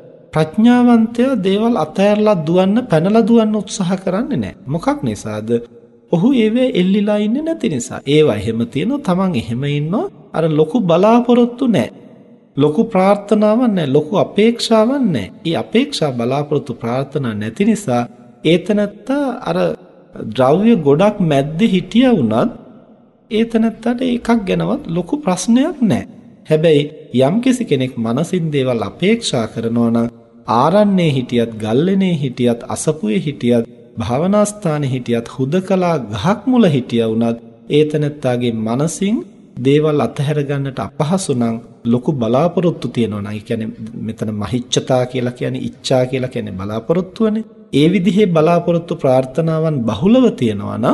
ප්‍රඥාවන්තයා දේවල් අතහැරලා දුවන්න පැනලා දුවන්න උත්සාහ කරන්නේ නැහැ. මොකක් නිසාද? ඔහු ඒවේ එල්ලිලා ඉන්නේ නැති නිසා. ඒවා එහෙම තියෙනවා. Taman එහෙම ඉන්නවා. අර ලොකු බලාපොරොත්තු නැහැ. ලොකු ප්‍රාර්ථනාවක් නැහැ. ලොකු අපේක්ෂාවක් නැහැ. ඒ අපේක්ෂා බලාපොරොත්තු ප්‍රාර්ථනා නැති නිසා ඒතනත්තා අර ද්‍රව්‍ය ගොඩක් මැද්දේ හිටියා වුණත් ඒතනත්තට එකක් ගැනවත් ලොකු ප්‍රශ්නයක් නැහැ. හැබැයි යම්කිසි කෙනෙක් මනසින් දේවල් අපේක්ෂා කරනවා නම් ආරණ්‍යයේ හිටියත්, ගල්ලෙනේ හිටියත්, අසපුවේ හිටියත්, භාවනා ස්ථානයේ හිටියත්, හුදකලා ගහක් මුල හිටියා වුණත් ඒතනත්තාගේ මනසින් දේවල් අතහැර ගන්නට අපහසු නම් ලොකු බලාපොරොත්තු තියෙනවා නම්, ඒ කියන්නේ මෙතන මහිච්ඡතා කියලා කියන්නේ ඉච්ඡා කියලා කියන්නේ බලාපොරොත්තුවනේ. ඒ විදිහේ බලාපොරොත්තු ප්‍රාර්ථනාවන් බහුලව තියෙනවා නම්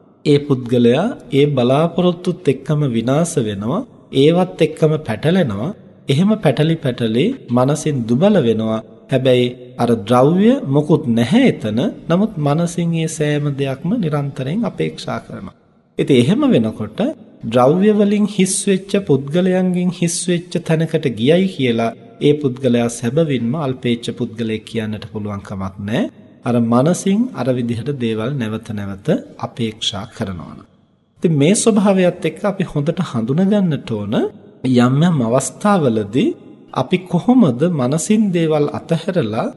ඒ පුද්ගලයා ඒ බලාපොරොත්තුත් එක්කම විනාශ වෙනවා, ඒවත් එක්කම පැටලෙනවා. එහෙම පැටලි පැටලි මනසින් දුබල වෙනවා. හැබැයි අර ද්‍රව්‍ය මොකුත් නැහැ එතන. නමුත් මනසින් ඒ සෑම දෙයක්ම නිරන්තරයෙන් අපේක්ෂා කරනවා. ඉතින් එහෙම වෙනකොට ද්‍රව්‍ය වලින් හිස් වෙච්ච පුද්ගලයන්ගෙන් හිස් වෙච්ච තැනකට ගියයි කියලා ඒ පුද්ගලයා සැබවින්ම අල්පේච්ඡ පුද්ගලයෙක් කියන්නට පුළුවන් කමක් නැහැ. අර මනසින් අර විදිහට දේවල් නැවත නැවත අපේක්ෂා කරනවා. ඉතින් මේ ස්වභාවයත් එක්ක අපි හොඳට හඳුනා ගන්නට ඕන යම් යම් අවස්ථාවලදී අපි කොහොමද මනසින් දේවල් අතහැරලා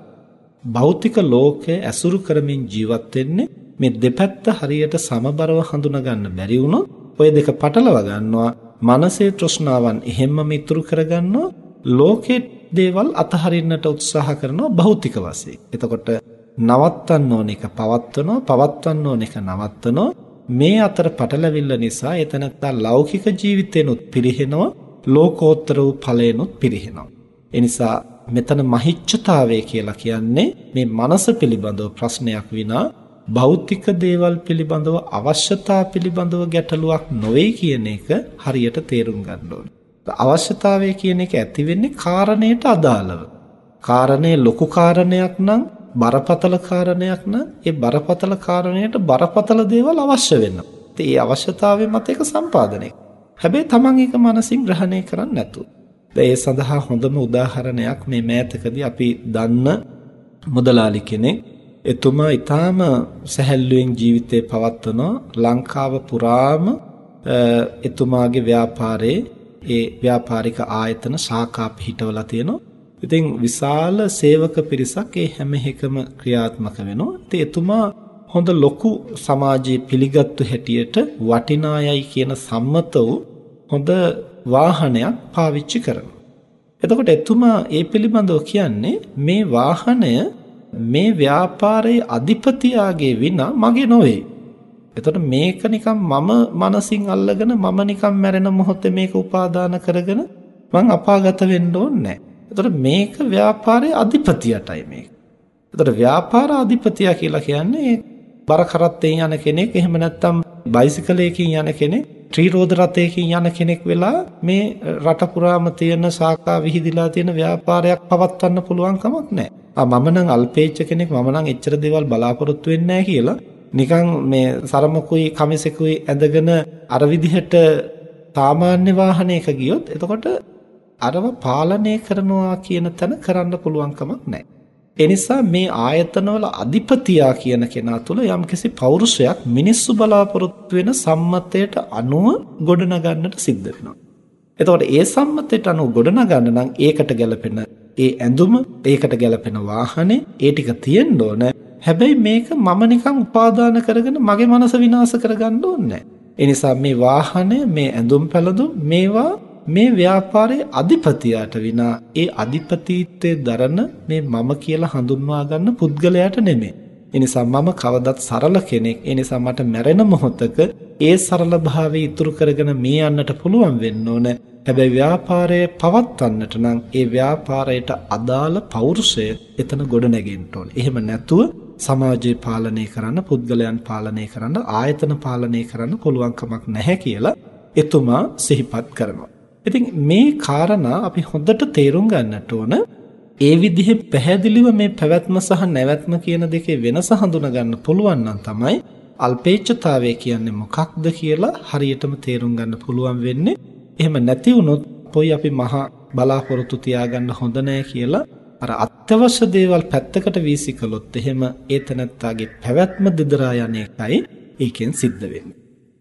භෞතික ලෝකයේ ඇසුරු කරමින් ජීවත් වෙන්නේ. මේ දෙපැත්ත හරියට සමබරව හඳුනා ගන්න බැරි වුණොත් ඔය දෙක පටලව ගන්නවා. මනසේ තෘෂ්ණාවන් එහෙම්ම ඉතුරු කරගන්නවා. ලෝකේ දේවල් අතහරින්නට උත්සාහ කරනවා භෞතික වශයෙන්. එතකොට නවත්තන්න ඕන එක පවත්වනවා, පවත්වන්න ඕන එක නවත්තනවා. මේ අතර පටලැවිල්ල නිසා එතනත්තා ලෞකික ජීවිතේනොත් පිරිහෙනවා, ලෝකෝත්තර වූ ඵලේනොත් පිරිහෙනවා. ඒ නිසා මෙතන මහිච්ඡතාවය කියලා කියන්නේ මේ මනස පිළිබඳව ප්‍රශ්නයක් විනා භෞතික දේවල් පිළිබඳව අවශ්‍යතා පිළිබඳව ගැටලුවක් නොවේ කියන එක හරියට තේරුම් ගන්න ඕනේ. අවශ්‍යතාවය කියන එක ඇති වෙන්නේ කාරණයට අදාළව. කාරණේ ලොකු කාරණයක් නම්, බරපතල කාරණයක් නම් ඒ බරපතල කාරණයට බරපතල දේවල් අවශ්‍ය වෙනවා. ඉතින් ඒ අවශ්‍යතාවය මත ඒක සම්පාදනය. හැබැයි Taman ඒක මනසින් ග්‍රහණය කරන්නේ නැතුව. ඒ සඳහා හොඳම උදාහරණයක් මේ මෑතකදී අපි දන්න මුදලාලි කෙනෙක්. එතුමා ඊටාම සැහැල්ලුවෙන් ජීවිතේ පවත්වන ලංකාව පුරාම එතුමාගේ ව්‍යාපාරේ ඒ ව්‍යාපාරික ආයතන ශාඛා පිහිටවලා තියෙනවා. ඉතින් විශාල සේවක පිරිසක් ඒ හැම එකම ක්‍රියාත්මක වෙනවා. ඉතින් එතුමා හොඳ ලොකු සමාජයේ පිළිගත්තු හැටියට වටිනායයි කියන සම්මත වූ හොඳ වාහනයක් පාවිච්චි කරනවා. එතකොට එතුමා ඒ පිළිබඳව කියන්නේ මේ වාහනය මේ ව්‍යාපාරයේ අධිපතියාගේ විනා මගේ නොවේ. එතකොට මේක නිකන් මම මනසින් අල්ලගෙන මම නිකන් මැරෙන මොහොතේ මේක උපාදාන කරගෙන මං අපාගත වෙන්න ඕනේ නැහැ. එතකොට මේක ව්‍යාපාරයේ අධිපතියටයි මේක. එතකොට ව්‍යාපාර අධිපතියා කියලා කියන්නේ බර කරත්තෙන් යන කෙනෙක්, එහෙම නැත්නම් බයිසිකලයකින් යන කෙනෙක්, ත්‍රිරෝද රථයකින් යන කෙනෙක් වෙලා මේ රට පුරාම තියෙන ශාඛා විහිදිලා තියෙන ව්‍යාපාරයක් පවත්වන්න පුළුවන් කමක් නැහැ. ආ මම නම් අල්පේච්ඡ කෙනෙක්, මම නම් එච්චර දේවල් බලාපොරොත්තු වෙන්නේ නැහැ කියලා නිකන් මේ සරමකුයි කමිසෙකුයි ඇඳගෙන අර විදිහට සාමාන්‍ය වාහනයක ගියොත් එතකොට අරව පාලනය කරනවා කියන තැන කරන්න පුළුවන් කමක් නැහැ. ඒ නිසා මේ ආයතනවල අධිපතියා කියන කෙනා තුළ යම්කිසි පෞරුෂයක් මිනිස්සු බලාපොරොත්තු වෙන සම්මතයට අනුව ගොඩනගන්නට සිද්ධ වෙනවා. එතකොට ඒ සම්මතයට අනුව ගොඩනගන්න නම් ඒකට ගැලපෙන ඒ ඇඳුම, ඒකට ගැලපෙන වාහනේ, ඒ ටික තියෙන්න ඕන. හැබැයි මේක මම නිකන් උපාදාන කරගෙන මගේ මනස විනාශ කරගන්න ඕනේ නැහැ. ඒ නිසා මේ වාහනය, මේ ඇඳුම් පැළඳුම් මේවා මේ ව්‍යාපාරයේ අධිපතියාට විනා ඒ අධිපතිත්වයේ දරන මේ මම කියලා හඳුන්වා ගන්න පුද්ගලයාට නෙමෙයි. ඒ නිසා මම කවදත් සරල කෙනෙක්. ඒ නිසා මට මැරෙන මොහොතක ඒ සරල භාවය ඉතුරු කරගෙන මේ යන්නට පුළුවන් වෙන්න ඕන. හැබැයි ව්‍යාපාරය පවත්වන්නට නම් ඒ ව්‍යාපාරයට අදාළ පෞරුෂය එතන ගොඩ නැගෙන්න ඕන. එහෙම නැතුව සමාජය පාලනය කරන්න, පුද්ගලයන් පාලනය කරන්න, ආයතන පාලනය කරන්න පුළුවන් කමක් නැහැ කියලා එතුමා සිහිපත් කරනවා. ඉතින් මේ කාරණා අපි හොඳට තේරුම් ගන්නට ඕන. ඒ විදිහේ පැහැදිලිව මේ පැවැත්ම සහ නැවැත්ම කියන දෙකේ වෙනස හඳුනා ගන්න පුළුවන් නම් තමයි අල්පේච්ඡතාවය කියන්නේ මොකක්ද කියලා හරියටම තේරුම් ගන්න පුළුවන් වෙන්නේ. එහෙම නැති වුණොත් පොයි අපි මහා බලාපොරොත්තු තියාගන්න හොඳ නැහැ කියලා අර අත්‍යවශ්‍ය දේවල් පැත්තකට වීසි කළොත් එහෙම ඒතනත්තාගේ පැවැත්ම දෙදරා යන එකයි ඒකෙන් සිද්ධ වෙන්නේ.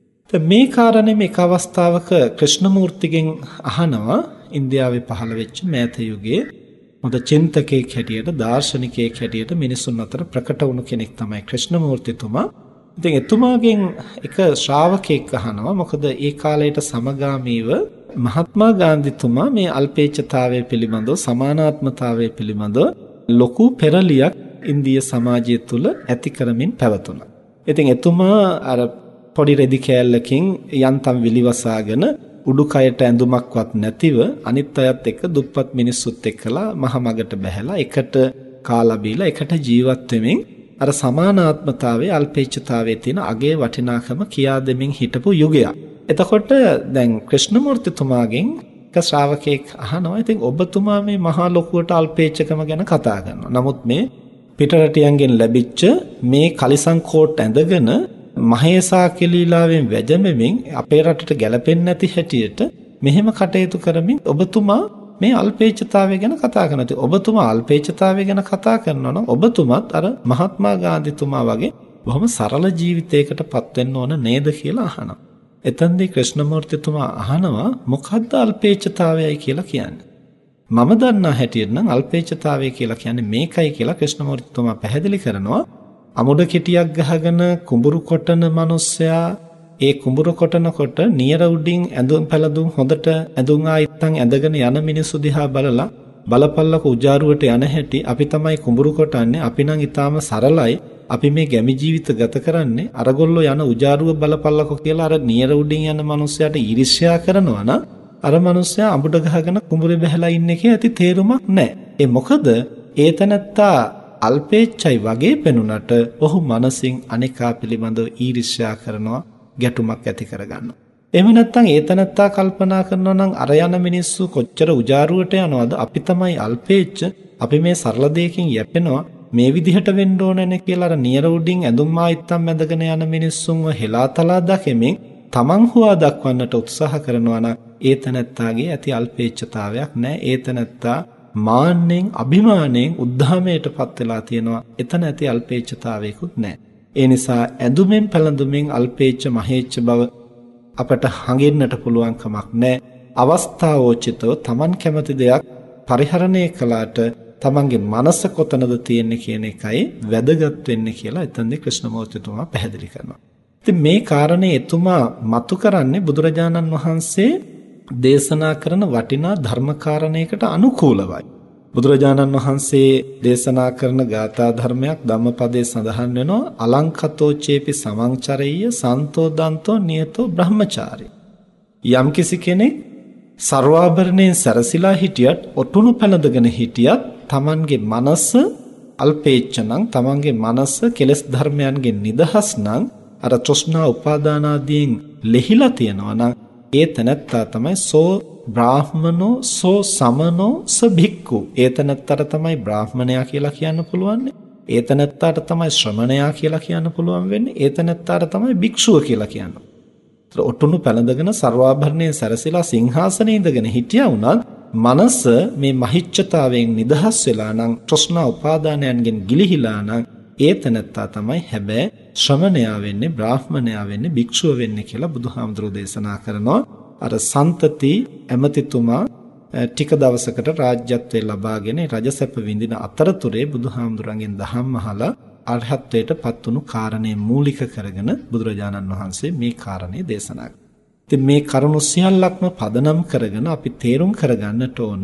මේ කාරණේ මේක අවස්ථාවක ක්‍රිෂ්ණමූර්තිගෙන් අහනවා ඉන්දියාවේ පහළ වෙච්ච මෑත යුගයේ මොකද චින්තකයෙක් හැටියට දාර්ශනිකයෙක් හැටියට මිනිසුන් අතර ප්‍රකට වුණු කෙනෙක් තමයි ක්‍රිෂ්ණමූර්තිතුමා. ඉතින් එතුමාගෙන් එක ශ්‍රාවකෙක් අහනවා මොකද ඒ කාලයට සමගාමීව මහත්මා ගාන්ධිතුමා මේ අල්පේච්ඡතාවය පිළිබඳව සමානාත්මතාවය පිළිබඳව ලොකු පෙරලියක් ඉන්දිය සමාජය තුළ ඇති කරමින් පැවතුණා. ඉතින් එතුමා අර පොඩි රෙදි කෑල්ලකින් යන්තම් විලිවසාගෙන උඩුකයට ඇඳුමක්වත් නැතිව අනිත් අයත් එක්ක දුප්පත් මිනිස්සුත් එක්කලා මහමගට බැහැලා එකට කාලා බීලා එකට ජීවත් වෙමින් අර සමානාත්මතාවයේ අල්පේච්ඡතාවයේ තියෙන අගේ වටිනාකම කියා දෙමින් හිටපු යුගයක්. එතකොට දැන් ක්‍රිෂ්ණමූර්තිතුමාගෙන් එක ශ්‍රාවකෙක් අහනවා ඉතින් ඔබතුමා මේ මහා ලොකුවට අල්පේච්ඡකම ගැන කතා කරනවා. නමුත් මේ පිටරටියන්ගෙන් ලැබිච්ච මේ කලිසම් කෝට් ඇඳගෙන මහේසා කෙලීලාවෙන් වැජඹෙමින් අපේ රටට ගැලපෙන්නේ නැති හැටියට මෙහෙම කටයුතු කරමින් ඔබතුමා මේ අල්පේච්ඡතාවය ගැන කතා කරනවා. ඔබතුමා අල්පේච්ඡතාවය ගැන කතා කරනවා නම් ඔබතුමත් අර මහත්මා ගාන්ධිතුමා වගේ බොහොම සරල ජීවිතයකටපත් වෙන්න ඕන නේද කියලා අහනවා. එතෙන්දී ක්‍රිෂ්ණමූර්තිතුමා අහනවා මොකද්ද අල්පේච්ඡතාවයයි කියලා කියන්නේ? මම දන්නා හැටියට නම් අල්පේච්ඡතාවය කියලා කියන්නේ මේකයි කියලා ක්‍රිෂ්ණමූර්තිතුමා පැහැදිලි කරනවා. අමුඩ කෙටියක් ගහගෙන කුඹුරු කොටන මිනිස්සයා ඒ කුඹුරු කොටනකොට නියර උඩින් ඇඳුම් පැළඳුම් හොඳට ඇඳුම් ආයිත්තන් ඇඳගෙන යන මිනිස්සු දිහා බලලා බලපල්ලක උජාරුවට යන හැටි අපි තමයි කුඹුරු කොටන්නේ අපි නම් ඊටාම සරලයි අපි මේ ගැමි ජීවිත ගත කරන්නේ අරගොල්ලෝ යන උජාරුව බලපල්ලක කියලා අර නියර උඩින් යන මිනිස්සයාට ඊර්ෂ්‍යා කරනවා නම් අර මිනිස්සයා අමුඩ ගහගෙන කුඹුරේ බැහැලා ඉන්න එකේ ඇති තේරුමක් නැහැ. ඒ මොකද ඒ තැනත්තා අල්පේච්ඡයි වගේ පෙනුනට ඔහු මනසින් අනිකා පිළිබඳව ඊර්ෂ්‍යා කරනවා ගැටුමක් ඇති කරගන්නවා. එහෙම නැත්නම් ඒ තනත්තා කල්පනා කරනවා නම් අර යන මිනිස්සු කොච්චර උජාරුවට යනවද අපි තමයි අල්පේච්ඡ අපි මේ සරල දෙයකින් යැපෙනවා මේ විදිහට වෙන්න ඕනනේ කියලා අර නියර උඩින් ඇඳුම් ආයිත්තම් මැදගෙන යන මිනිස්සුන්ව හෙලාතලා දකිමින් තමන් හුවා දක්වන්නට උත්සාහ කරනවා නම් ඒ තනත්තාගේ ඇති අල්පේච්ඡතාවයක් නැහැ. ඒ තනත්තා මාන්නෙන් අභිමාණයෙන් උද්ධාමයටපත් වෙලා තියෙනවා. එතන ඇති අල්පේච්ඡතාවයකුත් නැහැ. ඒ නිසා ඇඳුමෙන් පැළඳුමින් අල්පේච්ඡ මහේච්ඡ බව අපට හඟෙන්නට පුළුවන් කමක් නැහැ. අවස්ථාවෝචිතව Taman කැමති දෙයක් පරිහරණය කළාට Tamanගේ මනස කොතනද තියෙන්නේ කියන එකයි වැදගත් වෙන්නේ කියලා එතනදී ක්‍රිෂ්ණමූර්තිතුමා පැහැදිලි කරනවා. ඉතින් මේ කාරණේ එතුමා මතු කරන්නේ බුදුරජාණන් වහන්සේ දේශනා කරන වටිනා ධර්මකාරණයකට අනුකූලවයි. බුදුරජාණන් වහන්සේ දේශනා කරන ගාථා ධර්මයක් ධම්මපදයේ සඳහන් වෙනවා අලංකතෝ චේපි සමංචරෙය්‍ය සන්තෝ දන්තෝ නියතෝ බ්‍රහ්මචාරී. යම්කිසි කෙනෙක් ਸਰවාභරණයෙන් සැරසිලා හිටියත් ඔටුනු පැනදගෙන හිටියත් Tamanගේ මනස අල්පේච්ඡනම් Tamanගේ මනස කෙලෙස් ධර්මයන්ගෙන් නිදහස් නම් අර තෘෂ්ණා උපාදාන ආදීන් ලෙහිලා තියෙනවා නම් ඒ තැනත්තා තමයි සෝ බ්‍රාහ්මනෝ සෝ සමනෝ ස භික්ඛු. ඒ තැනත්තාට තමයි බ්‍රාහ්මණයා කියලා කියන්න පුළුවන්. ඒ තැනත්තාට තමයි ශ්‍රමණයා කියලා කියන්න පුළුවන් වෙන්නේ. ඒ තැනත්තාට තමයි භික්ෂුව කියලා කියන්න. ඒතර ඔටුනු පැලඳගෙන ਸਰවාභරණයෙන් සැරසිලා සිංහාසනේ ඉඳගෙන හිටියා වුණත් මනස මේ මහිච්ඡතාවයෙන් නිදහස් වෙලා නම් තෘෂ්ණා උපාදානයන්ගෙන් ගිලිහිලා නම් ඒ තැනත්තා තමයි හැබැයි ශ්‍රමණයා වෙන්නේ බ්‍රාහ්මණයා වෙන්නේ භික්ෂුව වෙන්නේ කියලා බුදුහාමුදුරෝ දේශනා කරනවා. අර සන්තති ඇමතිතුමා ටික දවසකට රාජ්‍යත්වය ලබාගෙන රජසැප විඳින අතරතුරේ බුදුහාමුදුරන්ගෙන් දහම් අහලා අරහත්ත්වයට පත් වුණු කාරණේ මූලික කරගෙන බුදුරජාණන් වහන්සේ මේ කාරණේ දේශනා කළා. ඉතින් මේ කරුණු සියල්ලක්ම පදනම් කරගෙන අපි තේරුම් කරගන්නට ඕන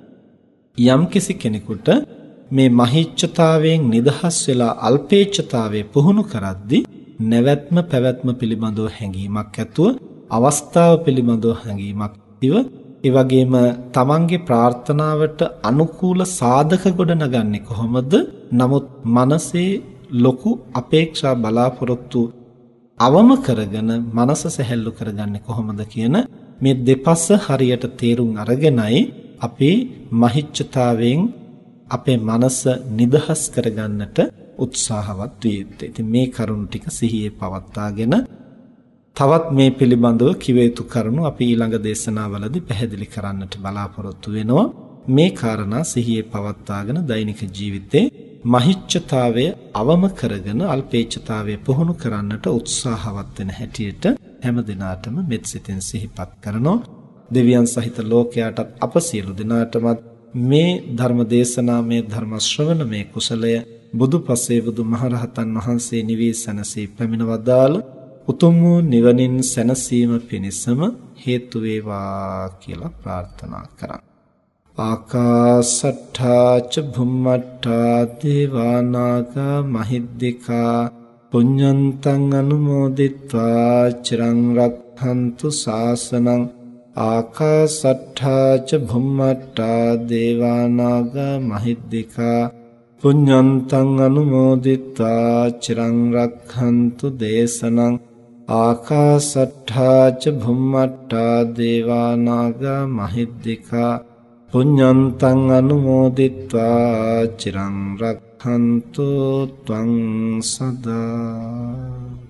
යම්කිසි කෙනෙකුට මේ මහිච්ඡතාවයෙන් නිදහස් වෙලා අල්පේච්ඡතාවයේ පුහුණු කරද්දී නැවැත්ම පැවැත්ම පිළිබඳව හැඟීමක් ඇතුව අවස්ථාව පිළිබඳව හැඟීමක් ඉව ඒ වගේම තමන්ගේ ප්‍රාර්ථනාවට අනුකූල සාධක ගොඩනගන්නේ කොහොමද? නමුත් මනසේ ලොකු අපේක්ෂා බලාපොරොත්තු අවම කරගෙන මනස සැහැල්ලු කරගන්නේ කොහොමද කියන මේ දෙපස හරියට තේරුම් අරගෙනයි අපි මහිච්ඡතාවයෙන් අපේ මනස නිදහස් කරගන්නට උත්සාහවත් විය යුත්තේ. ඉතින් මේ කරුණු ටික සිහියේ පවත්වාගෙන තවත් මේ පිළිබඳව කිව යුතු කරුණු අපි ඊළඟ දේශනාවලදී පැහැදිලි කරන්නට බලාපොරොත්තු වෙනවා. මේ කාරණා සිහියේ පවත්වාගෙන දෛනික ජීවිතේ මහිච්ඡතාවය අවම කරගෙන අල්පේච්ඡතාවය පුහුණු කරන්නට උත්සාහවත් වෙන හැටියට හැම දිනාටම මෙත් සිතින් සිහිපත් කරනවා. දෙවියන් සහිත ලෝකයාටත් අප සියලු දිනාටමත් මේ ධර්ම දේශනා මේ ධර්ම ශ්‍රවණ මේ කුසලය බුදුපසේ බුදු මහරහතන් වහන්සේ නිවී සැනසී පැමිණ වදාළ උතුම් වූ නිවනින් සැනසීම පිණිසම හේතු වේවා කියලා ප්‍රාර්ථනා කරා. ආකාසට්ඨා ච භුම්මට්ඨා දේවා නාග මහිද්దికා පුඤ්ඤන්තං අනුමෝදිත්වා චිරං රක්ඛන්තු ශාසනං. ආකාසට්ඨා ච භුම්මට්ඨා දේවා නාග මහිද්దికා පුඤ්ඤන්තං අනුමෝදිත්වා චිරං රක්ඛන්තු දේශනං. ආකාසට්ඨා ච භුම්මට්ඨා දේවා නාග මහිද්దికා පුඤ්ඤන්තං අනුමෝදිත්වා චිරං රක්ඛන්තු ත්වං සදා.